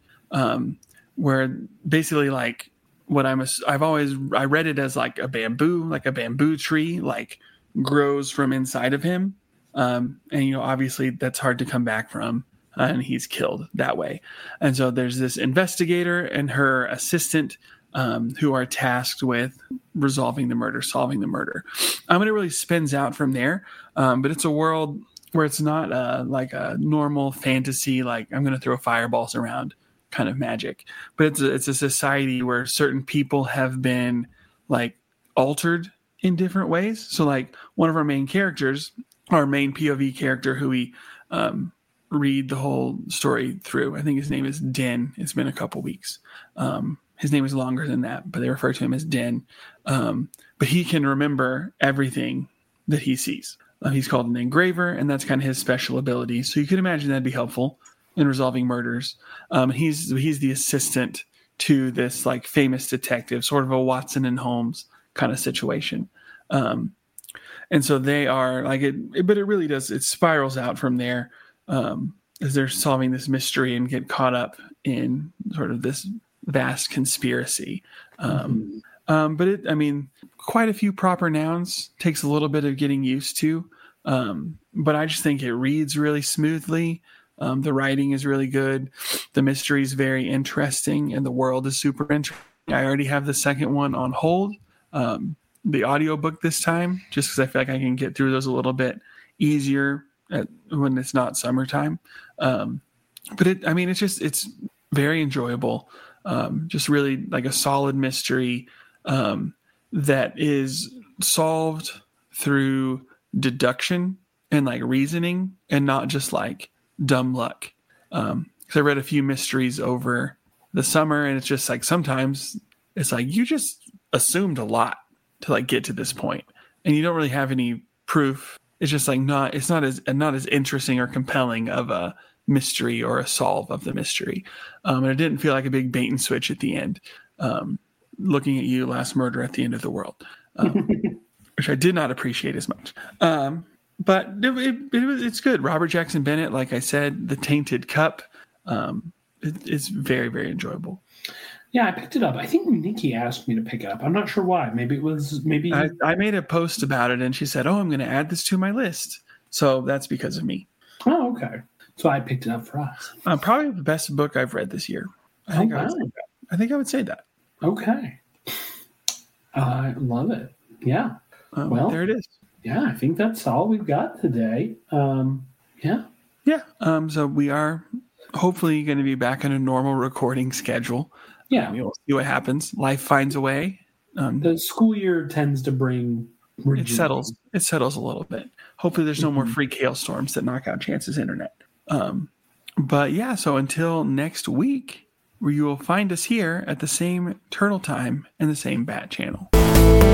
S2: Where basically like what I read it as like a bamboo tree, like grows from inside of him. And, obviously that's hard to come back from. And he's killed that way. And so there's this investigator and her assistant who are tasked with solving the murder. It really spins out from there. But it's a world where it's not like a normal fantasy, like I'm going to throw fireballs around kind of magic, but it's a society where certain people have been like altered in different ways. So like one of our main characters, our main POV character who we read the whole story through, I think his name is Den. It's been a couple weeks. His name is longer than that, but they refer to him as Den. But he can remember everything that he sees. He's called an engraver, and that's kind of his special ability. So you could imagine that'd be helpful in resolving murders. He's the assistant to this like famous detective, sort of a Watson and Holmes kind of situation. And so they are like it, but it really does. It spirals out from there as they're solving this mystery and get caught up in sort of this vast conspiracy. But quite a few proper nouns takes a little bit of getting used to. But I just think it reads really smoothly. The writing is really good. The mystery is very interesting, and the world is super interesting. I already have the second one on hold, the audiobook this time, just because I feel like I can get through those a little bit easier when it's not summertime. But it's very enjoyable. Just really like a solid mystery that is solved through deduction and like reasoning, and not just like dumb luck. Because I read a few mysteries over the summer, and it's just like sometimes it's like you just assumed a lot to like get to this point, and you don't really have any proof. It's just like not as interesting or compelling of a mystery or a solve of the mystery. And it didn't feel like a big bait and switch at the end. Looking at you, last murder at the end of the world, which I did not appreciate as much. But it's good. Robert Jackson Bennett, like I said, The Tainted Cup. It's very, very enjoyable.
S1: Yeah, I picked it up. I think Nikki asked me to pick it up. I'm not sure why. I
S2: made a post about it, and she said, "Oh, I'm going to add this to my list." So that's because of me.
S1: Oh, okay. So I picked it up for us.
S2: Probably the best book I've read this year. I think I would say that.
S1: Okay. I love it. Yeah.
S2: Well, there it is.
S1: Yeah, I think that's all we've got today. Yeah.
S2: Yeah. So we are hopefully going to be back on a normal recording schedule.
S1: Yeah.
S2: We'll see what happens. Life finds a way.
S1: The school year tends to bring rigidity.
S2: It settles a little bit. Hopefully there's no more freak hailstorms that knock out Chance's internet. But yeah, so until next week, where you will find us here at the same turtle time and the same bat channel.